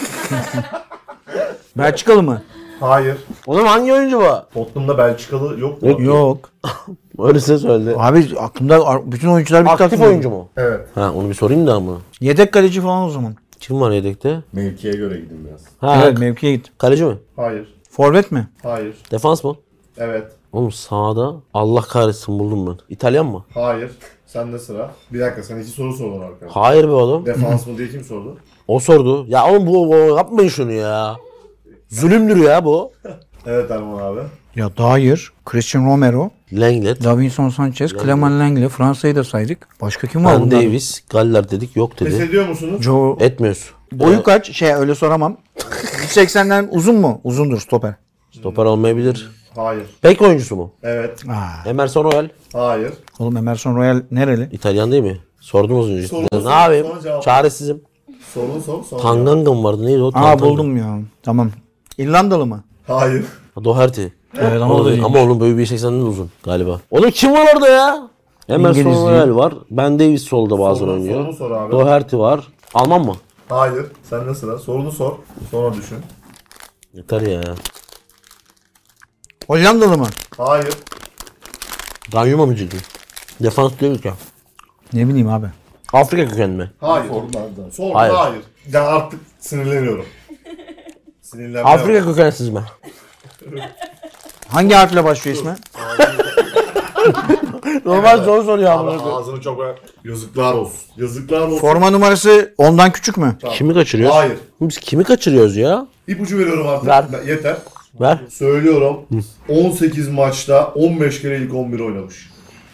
Speaker 1: Belçikalı mı?
Speaker 4: Hayır.
Speaker 2: Oğlum hangi oyuncu bu?
Speaker 4: Tottenham'da Belçikalı yok mu?
Speaker 2: Yok.
Speaker 1: Yok.
Speaker 2: Öylesine söyledi.
Speaker 1: Abi aklımda bütün oyuncular bir
Speaker 2: Aktif
Speaker 1: takımda.
Speaker 2: oyuncu mu?
Speaker 4: Evet.
Speaker 2: Ha onu bir sorayım da ama.
Speaker 1: Yedek kaleci falan o zaman.
Speaker 2: Kim var yedekte?
Speaker 6: Mevkiye göre gidin biraz.
Speaker 2: Ha,
Speaker 1: Evet mevkiye git.
Speaker 2: kaleci mi?
Speaker 4: Hayır.
Speaker 1: Forvet mi?
Speaker 4: Hayır.
Speaker 2: Defans mı?
Speaker 4: Evet.
Speaker 2: Oğlum sağda Allah kahretsin buldum ben. İtalyan mı?
Speaker 4: Hayır. Sende sıra. Bir dakika sen iki soru sordun arkadaşlar.
Speaker 2: Hayır be oğlum.
Speaker 4: Defans mı diye kim sordu?
Speaker 2: O sordu. Ya oğlum bu yapmayın şunu ya. Zulümdür ya bu.
Speaker 4: Evet Erman abi.
Speaker 1: Ya Dyer, Christian Romero,
Speaker 2: Lenglet,
Speaker 1: Davinson Sanchez, Clement Lenglet, Fransa'yı da saydık. Başka kim var
Speaker 2: Ben
Speaker 1: bunlar?
Speaker 2: Davis, Galler dedik yok
Speaker 4: Pes
Speaker 2: dedi.
Speaker 4: ediyor musunuz?
Speaker 1: Joe.
Speaker 2: Etmiyoruz.
Speaker 1: Boyu kaç? Öyle soramam. 180'den uzun mu? Uzundur stoper.
Speaker 2: Stoper olmayabilir.
Speaker 4: Hayır.
Speaker 2: Bek oyuncusu mu?
Speaker 4: Evet.
Speaker 2: Emerson Royal.
Speaker 4: Hayır.
Speaker 1: Oğlum Emerson Royal nereli?
Speaker 2: İtalyan değil mi? Sordum az önce.
Speaker 4: Sorun,
Speaker 2: Ne
Speaker 4: sorun,
Speaker 2: yapayım?
Speaker 4: sonra cevap.
Speaker 2: Çaresizim.
Speaker 4: Sorun sor. Sonra.
Speaker 2: Tanganga vardı neydi o?
Speaker 1: Aa
Speaker 2: Tanganga.
Speaker 1: buldum ya. Tamam. İrlandalı mı?
Speaker 4: Hayır.
Speaker 2: Doherty.
Speaker 1: Evet ama o da değil.
Speaker 2: Ama onun boyu 1.80'den uzun galiba. Oğlum kim var orada ya? Emerson
Speaker 1: İngiliz
Speaker 2: Royal var. Ben Davis solda bazen
Speaker 4: Sorunu
Speaker 2: oynuyor.
Speaker 4: sor abi.
Speaker 2: Doherty var. Alman mı?
Speaker 4: Hayır. Sende sıra. Sorunu sor. Sonra düşün.
Speaker 2: Yeter ya.
Speaker 1: Hollandalı mı?
Speaker 4: Hayır.
Speaker 2: Danyuma mı ciddi? Defans değil ki.
Speaker 1: Ne bileyim abi.
Speaker 2: Afrika kökenli mi?
Speaker 4: Hayır.
Speaker 6: Sorunlardan.
Speaker 4: Sor.
Speaker 2: Hayır.
Speaker 4: Hayır. Ben artık sinirleniyorum. Sinirlenmeye
Speaker 2: Afrika kökensiz mi?
Speaker 1: Hangi harfle başlıyor ismi?
Speaker 2: Normal soru soruyor
Speaker 4: Ama
Speaker 2: amına.
Speaker 4: ağzını çok yazıklar olsun. Yazıklar olsun.
Speaker 1: Forma numarası ondan küçük mü?
Speaker 2: Kimi kaçırıyoruz?
Speaker 4: Hayır.
Speaker 2: Biz kimi kaçırıyoruz ya?
Speaker 4: İpucu veriyorum artık.
Speaker 2: Ver.
Speaker 4: Yeter.
Speaker 2: Ver.
Speaker 4: Söylüyorum. 18 maçta 15 kere ilk 11 oynamış.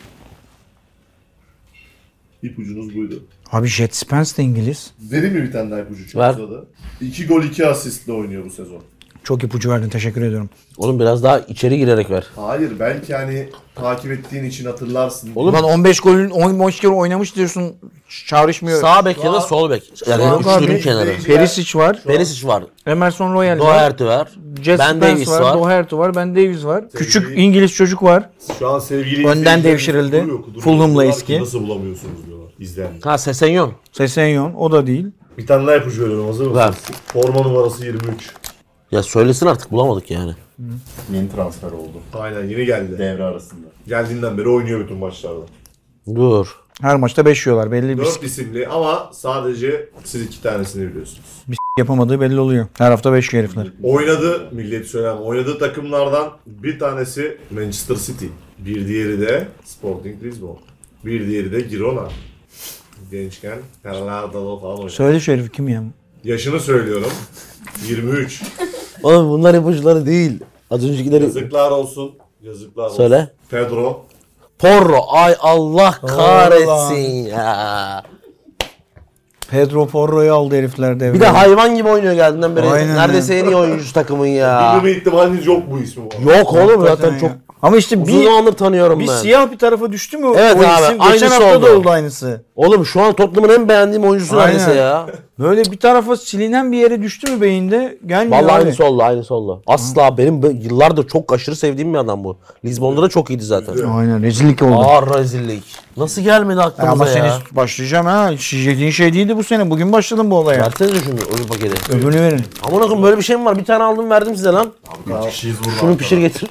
Speaker 4: İpucunuz buydu.
Speaker 1: Abi Jet Spence de İngiliz.
Speaker 4: Vereyim mi bir tane daha ipucu? Çok
Speaker 2: Ver.
Speaker 4: uzadı. 2 gol 2 asistle oynuyor bu sezon.
Speaker 1: Çok ipucu verdin, teşekkür ediyorum.
Speaker 2: Oğlum biraz daha içeri girerek ver.
Speaker 4: Hayır, belki hani takip ettiğin için hatırlarsın.
Speaker 2: Oğlum
Speaker 1: Ulan 15 golün 15 kere oynamış diyorsun, çağrışmıyor.
Speaker 2: sağ bek ya da sol bek. Yani
Speaker 1: Yok abi.
Speaker 2: üçlünün kenarı.
Speaker 1: Perisic var,
Speaker 2: Perisic var.
Speaker 1: Emerson Royal var,
Speaker 2: Doherty var.
Speaker 1: Jet
Speaker 2: Ben
Speaker 1: Spence
Speaker 2: Davis
Speaker 1: var,
Speaker 2: var.
Speaker 1: Doherty var, Ben Davis var. Küçük İngiliz çocuk var.
Speaker 4: Şu an sevgili
Speaker 1: Önden
Speaker 4: izleyicilerimiz
Speaker 1: devşirildi.
Speaker 4: kuduruyor.
Speaker 1: Fulham'la
Speaker 4: Diyorlar
Speaker 1: eski.
Speaker 4: ki, nasıl bulamıyorsunuz diyorlar izleyenler.
Speaker 2: Ha Sesenyon.
Speaker 1: Sesenyon, o da değil.
Speaker 4: Bir tane daha ipucu veriyorum, hazır mısınız?
Speaker 2: Ver.
Speaker 4: Forma numarası 23.
Speaker 2: Ya söylesin artık bulamadık yani.
Speaker 6: Yeni transfer oldu.
Speaker 4: Aynen, yeni geldi.
Speaker 6: Devre arasında.
Speaker 4: Geldiğinden beri oynuyor bütün maçlarda.
Speaker 2: Dur.
Speaker 1: Her maçta 5 yiyorlar, belli bir
Speaker 4: 4 isimli ama sadece siz 2 tanesini biliyorsunuz.
Speaker 1: yapamadığı belli oluyor. Her hafta 5 yiyor herifler.
Speaker 4: Oynadı, millet söylem, oynadığı takımlardan bir tanesi Manchester City. Bir diğeri de Sporting Lisbon. Bir diğeri de Girona. Gençken Herlarda'da falan oynadı.
Speaker 1: Söyle şu herif kim ya?
Speaker 4: Yaşını söylüyorum. 23.
Speaker 2: Oğlum bunlar ipuçları değil. Az öncekileri...
Speaker 4: Yazıklar olsun. Yazıklar olsun.
Speaker 2: Söyle.
Speaker 4: Pedro.
Speaker 2: Porro. Ay Allah kahretsin ya.
Speaker 1: Pedro Porro'yu aldı herifler devreye.
Speaker 2: Bir de hayvan gibi oynuyor geldiğinden beri.
Speaker 1: Aynen
Speaker 2: Neredeyse en iyi oyuncu takımın ya.
Speaker 4: Bilmeme ihtimaliniz yok bu ismi bu arada.
Speaker 2: Yok oğlum zaten
Speaker 1: Hakikaten
Speaker 2: çok
Speaker 1: ya. Ama işte
Speaker 2: uzun
Speaker 1: bir
Speaker 2: zamandır tanıyorum ben.
Speaker 1: siyah bir tarafa düştü mü
Speaker 2: Evet
Speaker 1: o
Speaker 2: abi,
Speaker 1: isim? Geçen
Speaker 2: aynısı
Speaker 1: hafta
Speaker 2: oldu.
Speaker 1: da oldu aynısı.
Speaker 2: Oğlum şu an Tottenham'ın en beğendiğim oyuncusu
Speaker 1: Aynen.
Speaker 2: neredeyse ya.
Speaker 1: Böyle bir tarafa silinen bir yere düştü mü beyinde gelmiyor
Speaker 2: Vallahi
Speaker 1: abi.
Speaker 2: aynısı oldu, aynısı oldu. Asla benim yıllardır çok aşırı sevdiğim bir adam bu. Lizbon'da da çok iyiydi zaten.
Speaker 1: Aynen rezillik oldu.
Speaker 2: Ağır rezillik. Nasıl gelmedi aklımıza
Speaker 1: Ama
Speaker 2: ya?
Speaker 1: seni başlayacağım ha. Yediğin şey değildi bu sene. Bugün başladım bu olaya.
Speaker 2: Versene şunu oyun paketi.
Speaker 1: Öbürünü verin.
Speaker 2: Aman akım böyle bir şey mi var? Bir tane aldım verdim size lan.
Speaker 4: Kaç kişiyiz burada?
Speaker 2: Şunu pişir getir.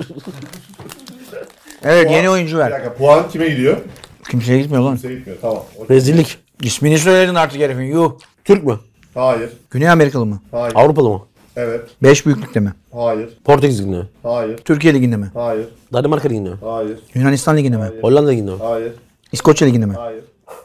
Speaker 1: Evet yeni oyuncu
Speaker 4: Bir
Speaker 1: ver.
Speaker 4: dakika, puan kime gidiyor?
Speaker 1: Kimseye gitmiyor lan.
Speaker 4: Kimseye gitmiyor. Tamam. Okey.
Speaker 2: Rezillik.
Speaker 1: İsmini söyledin artık herifin. Yuh.
Speaker 2: Türk mü?
Speaker 4: Hayır.
Speaker 1: Güney Amerikalı mı?
Speaker 4: Hayır.
Speaker 2: Avrupalı mı?
Speaker 4: Evet.
Speaker 1: 5 büyüklükte mi?
Speaker 4: Hayır.
Speaker 2: Portekiz liginde mi?
Speaker 4: Hayır.
Speaker 1: Türkiye Ligi'nde mi?
Speaker 4: Hayır.
Speaker 2: Danimarka liginde mi?
Speaker 4: Hayır.
Speaker 1: Yunanistan Ligi'nde mi?
Speaker 2: Hollanda liginde mi?
Speaker 4: Hayır.
Speaker 1: İskoçya Ligi'nde mi?
Speaker 4: Hayır.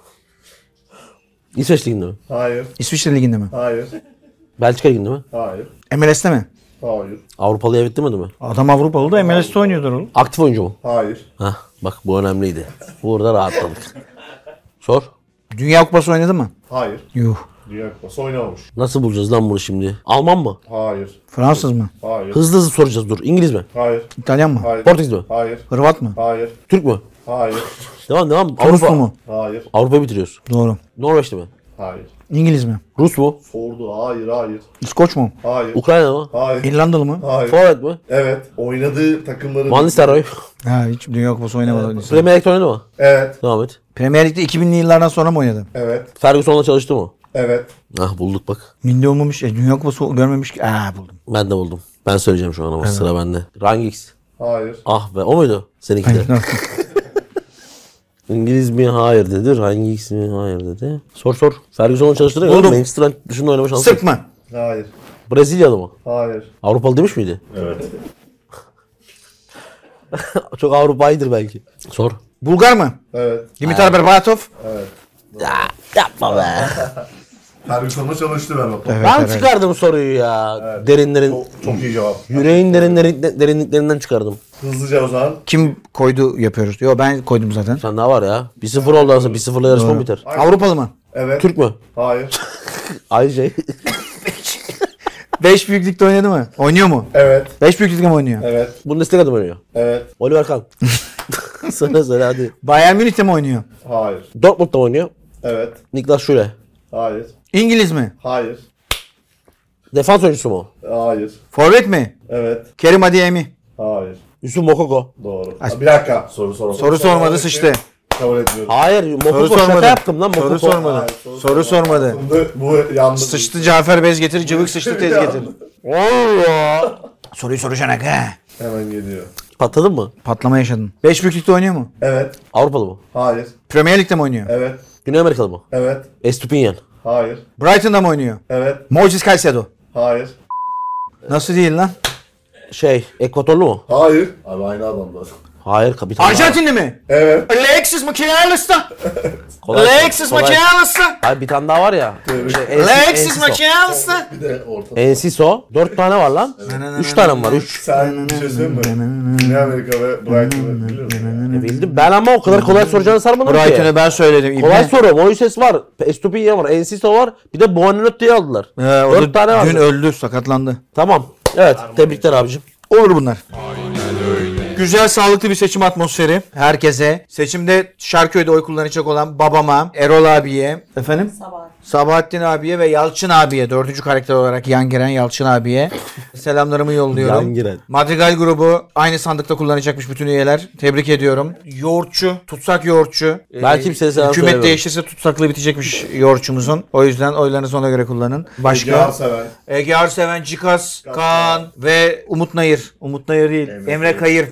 Speaker 2: İsveç liginde mi?
Speaker 4: Hayır.
Speaker 1: İsviçre Ligi'nde mi?
Speaker 4: Hayır.
Speaker 2: Belçika liginde mi?
Speaker 4: Hayır.
Speaker 1: MLS'te mi?
Speaker 4: Hayır.
Speaker 2: Avrupalı'ya bitirmedi mi?
Speaker 1: Adam Avrupalı da MLS'te oynuyordur oğlum.
Speaker 2: Aktif oyuncu mu?
Speaker 4: Hayır.
Speaker 2: Hah bak bu önemliydi. Burada rahatladık. Sor.
Speaker 1: Dünya Kupası oynadı mı?
Speaker 4: Hayır.
Speaker 1: Yuh.
Speaker 4: Dünya Kupası oynamamış.
Speaker 2: Nasıl bulacağız lan bunu şimdi? Alman mı?
Speaker 4: Hayır.
Speaker 1: Fransız mı?
Speaker 4: Hayır.
Speaker 2: Hızlı hızlı soracağız dur. İngiliz mi?
Speaker 4: Hayır.
Speaker 1: İtalyan mı?
Speaker 4: Hayır.
Speaker 2: Portekiz mi?
Speaker 4: Hayır.
Speaker 1: Hırvat mı?
Speaker 4: Hayır.
Speaker 2: Türk mü?
Speaker 4: Hayır.
Speaker 2: Devam devam.
Speaker 1: Tunuslu
Speaker 2: Avrupa.
Speaker 1: mu?
Speaker 4: Hayır.
Speaker 2: Avrupa'yı bitiriyoruz.
Speaker 1: Doğru.
Speaker 2: Norveçli mi?
Speaker 4: Hayır.
Speaker 1: İngiliz mi?
Speaker 2: Rus mu?
Speaker 4: Sordu. Hayır. Hayır.
Speaker 1: İskoç mu?
Speaker 4: Hayır.
Speaker 2: Ukrayna mı?
Speaker 4: Hayır.
Speaker 1: İrlandalı mı?
Speaker 4: Hayır.
Speaker 2: Forvet mi?
Speaker 4: Evet. Oynadığı takımları...
Speaker 2: Van Nistelrooy.
Speaker 1: Ha hiç Dünya Kupası oynamadı.
Speaker 2: Premier Lig'de oynadı mı?
Speaker 4: Evet.
Speaker 2: Devam et.
Speaker 1: Premier Lig'de 2000'li yıllardan sonra mı oynadı?
Speaker 4: Evet.
Speaker 2: Ferguson'la çalıştı mı?
Speaker 4: Evet.
Speaker 2: Ah bulduk bak.
Speaker 1: Milli olmamış. Dünya Kupası görmemiş ki. Buldum.
Speaker 2: Ben de buldum. Ben söyleyeceğim şu an ama sıra bende. Rangix.
Speaker 4: Hayır.
Speaker 2: Ah be o muydu? Seninki de. İngiliz mi? Hayır dedi. Rangix mi? Hayır dedi. Sor. Ferguson'la çalıştığına göre
Speaker 1: Buldum.
Speaker 2: Manchester'ın dışında oynama şansı.
Speaker 1: Sırp mı?
Speaker 4: Hayır.
Speaker 2: Brezilyalı mı?
Speaker 4: Hayır.
Speaker 2: Avrupalı demiş miydi?
Speaker 6: Evet.
Speaker 2: Çok Avrupa'ydır belki. Sor.
Speaker 1: Bulgar mı?
Speaker 4: Evet.
Speaker 1: Dimitar Berbatov.
Speaker 4: Evet.
Speaker 2: Ya yapma be.
Speaker 4: Ferguson'la çalıştı ben o.
Speaker 1: Evet,
Speaker 2: Ben
Speaker 1: evet.
Speaker 2: çıkardım soruyu ya. Derinlerin,
Speaker 4: Çok iyi cevap.
Speaker 2: yüreğin derinliklerinden çıkardım.
Speaker 4: Hızlıca o zaman.
Speaker 1: Kim koydu yapıyoruz? Yo ben koydum zaten.
Speaker 2: Sen daha var ya. 1-0 oldu aslında. 1-0'la yarışma biter.
Speaker 1: Avrupalı mı?
Speaker 4: Evet.
Speaker 2: Türk mü?
Speaker 4: Hayır.
Speaker 2: Aynı şey.
Speaker 1: 5 büyüklükte oynadı mı? Oynuyor mu?
Speaker 4: Evet.
Speaker 1: 5 büyüklükte mi oynuyor?
Speaker 4: Evet.
Speaker 2: Bundesliga'da mı oynuyor?
Speaker 4: Evet.
Speaker 2: Oliver Kahn. söyle hadi.
Speaker 1: Bayern Münih'te mi oynuyor?
Speaker 4: Hayır.
Speaker 2: Dortmund'da mı oynuyor?
Speaker 4: Evet.
Speaker 2: Niklas Süle.
Speaker 4: Hayır.
Speaker 1: İngiliz mi?
Speaker 4: Hayır.
Speaker 2: Defans oyuncusu mu?
Speaker 4: Hayır.
Speaker 1: Forvet mi?
Speaker 4: Evet.
Speaker 1: Kerim Adeyemi.
Speaker 4: Hayır.
Speaker 2: Yusuf Mokoko.
Speaker 4: Doğru. Bir dakika. Soru sormadı.
Speaker 1: Soru sormadı sıçtı.
Speaker 4: Kabul etmiyorum.
Speaker 2: Hayır Mokoko şaka yaptım lan Mokoko.
Speaker 1: Soru sormadı.
Speaker 4: Hayır,
Speaker 1: Soru sormadı.
Speaker 4: Bu yandı.
Speaker 1: Sıçtı Cafer Bez getir, cıvık sıçtı tez getir.
Speaker 2: Allah.
Speaker 1: Soruyu soracaksın ha.
Speaker 4: Hemen geliyor.
Speaker 2: Patladın mı?
Speaker 1: Patlama yaşadın. 5 büyüklükte oynuyor mu?
Speaker 4: Evet.
Speaker 2: Avrupalı mı?
Speaker 4: Hayır.
Speaker 1: Premier Lig'de mi oynuyor?
Speaker 4: Evet.
Speaker 2: Güney Amerikalı mı?
Speaker 4: Evet.
Speaker 2: Estupinyan.
Speaker 4: Hayır.
Speaker 1: Brighton'da mı oynuyor?
Speaker 4: Evet.
Speaker 1: Moises Caicedo.
Speaker 4: Hayır.
Speaker 1: Nasıl değil lan?
Speaker 2: Ekvatorlu mu?
Speaker 4: Hayır. Abi aynı adamlar.
Speaker 2: Hayır bir tane daha var.
Speaker 1: Arjantinli mi?
Speaker 4: Evet.
Speaker 1: Alexis McAllister.
Speaker 2: Kolay sor,
Speaker 1: Alexis
Speaker 2: kolay.
Speaker 1: McAllister.
Speaker 2: Hayır bir tane daha var ya.
Speaker 1: Alexis McAllister.
Speaker 6: Bir de ortada.
Speaker 2: Enciso. 4 tane var lan. 3 tane mi var? 3.
Speaker 4: Sen bir şey söyleyeyim mi? Güney Amerika ve Brighton'ı biliyor musun?
Speaker 2: Bildim. Ben ama o kadar kolay soracağını sanmadım ki.
Speaker 1: Brighton'ı ben söyledim.
Speaker 2: Kolay
Speaker 1: İbne.
Speaker 2: soru. Moises var. Estupiñán var. Enciso var. Bir de Buonanotto'yu aldılar.
Speaker 1: O
Speaker 2: 4 tane
Speaker 1: da
Speaker 2: var.
Speaker 1: dün öldü, sakatlandı.
Speaker 2: Tamam. Evet. Tebrikler abicim.
Speaker 1: Olur bunlar.
Speaker 3: Aynen öyle.
Speaker 1: Güzel, sağlıklı bir seçim atmosferi. Herkese. Seçimde Şarköy'de oy kullanacak olan babama, Erol abiye, efendim? Sabahattin abiye ve Yalçın abiye, 4. karakter olarak yan giren Yalçın abiye selamlarımı yolluyorum.
Speaker 2: Yan giren.
Speaker 1: Madrigal grubu aynı sandıkta kullanacakmış bütün üyeler. Tebrik ediyorum. Yoğurtçu, tutsak yoğurtçu.
Speaker 2: Ben kimseye selam
Speaker 1: Hükümet
Speaker 2: söylemiyorum.
Speaker 1: değişirse tutsaklığı bitecekmiş yoğurtçumuzun. O yüzden oylarınızı ona göre kullanın. Başka?
Speaker 4: Yar seven.
Speaker 1: Ege Arseven, Cikas, Kaan ve Umut Nayır. Umut Nayır değil. Emre Kayır.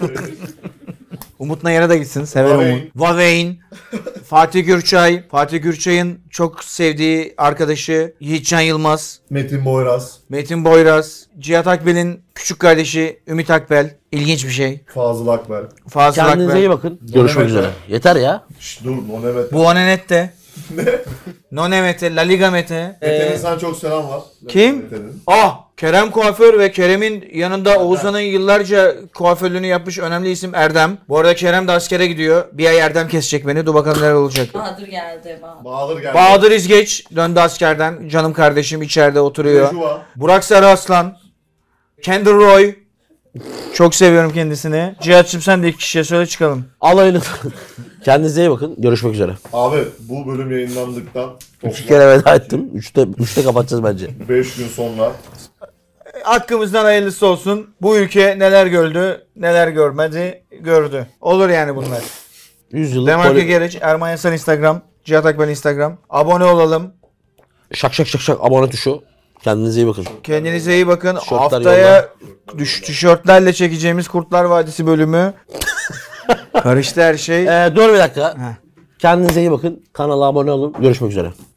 Speaker 1: Umut Nayır'a da gitsin. Severim
Speaker 4: Vaveyn.
Speaker 1: Umut. Vaveyn. Fatih Gürçay. Fatih Gürçay'ın çok sevdiği arkadaşı Yiğitcan Yılmaz.
Speaker 4: Metin Boyraz.
Speaker 1: Metin Boyraz. Cihat Akbel'in küçük kardeşi Ümit Akbel. İlginç bir şey.
Speaker 4: Fazıl Akber.
Speaker 1: Fazıl
Speaker 2: Kendinize
Speaker 1: Akbel.
Speaker 2: iyi bakın. Görüşmek üzere. Yeter ya.
Speaker 4: Şşş dur Monemet.
Speaker 1: Buonanette. None Mete. La Liga Mete.
Speaker 4: Mete'nin sana çok selam var.
Speaker 1: Kim?
Speaker 4: Mete'nin.
Speaker 1: Kerem kuaför ve Kerem'in yanında Oğuzhan'ın yıllarca kuaförlüğünü yapmış önemli isim Erdem. Bu arada Kerem de askere gidiyor. Bir ay Erdem kesecek beni. Dur bakalım neler olacak.
Speaker 5: Bahadır geldi.
Speaker 4: Bahadır geldi.
Speaker 1: Bahadır İzgeç döndü askerden. Canım kardeşim içeride oturuyor.
Speaker 4: Joshua.
Speaker 1: Burak Sarıaslan. Kendall Roy. Çok seviyorum kendisini. Cihat'cığım sen de iki kişiye söyle çıkalım.
Speaker 2: Alayını. Kendinize iyi bakın. Görüşmek üzere.
Speaker 4: Abi bu bölüm yayınlandıktan
Speaker 2: 2 kere veda ettim. 3'te kapatacağız bence.
Speaker 4: 5 gün sonra
Speaker 1: Hakkımızdan hayırlısı olsun. Bu ülke neler gördü, neler görmedi, gördü. Olur yani bunlar.
Speaker 2: 100 yıllık
Speaker 1: Demarke Gereç, Erman Yasan Instagram, Cihat Akbel Instagram. Abone olalım.
Speaker 2: şak şak şak şak abone tuşu. Kendinize iyi bakın.
Speaker 1: Kendinize iyi bakın.
Speaker 2: Tişörtler
Speaker 1: Haftaya tişörtlerle çekeceğimiz Kurtlar Vadisi bölümü. Karıştı her şey.
Speaker 2: Dur bir dakika. Kendinize iyi bakın. Kanala abone olun. Görüşmek üzere.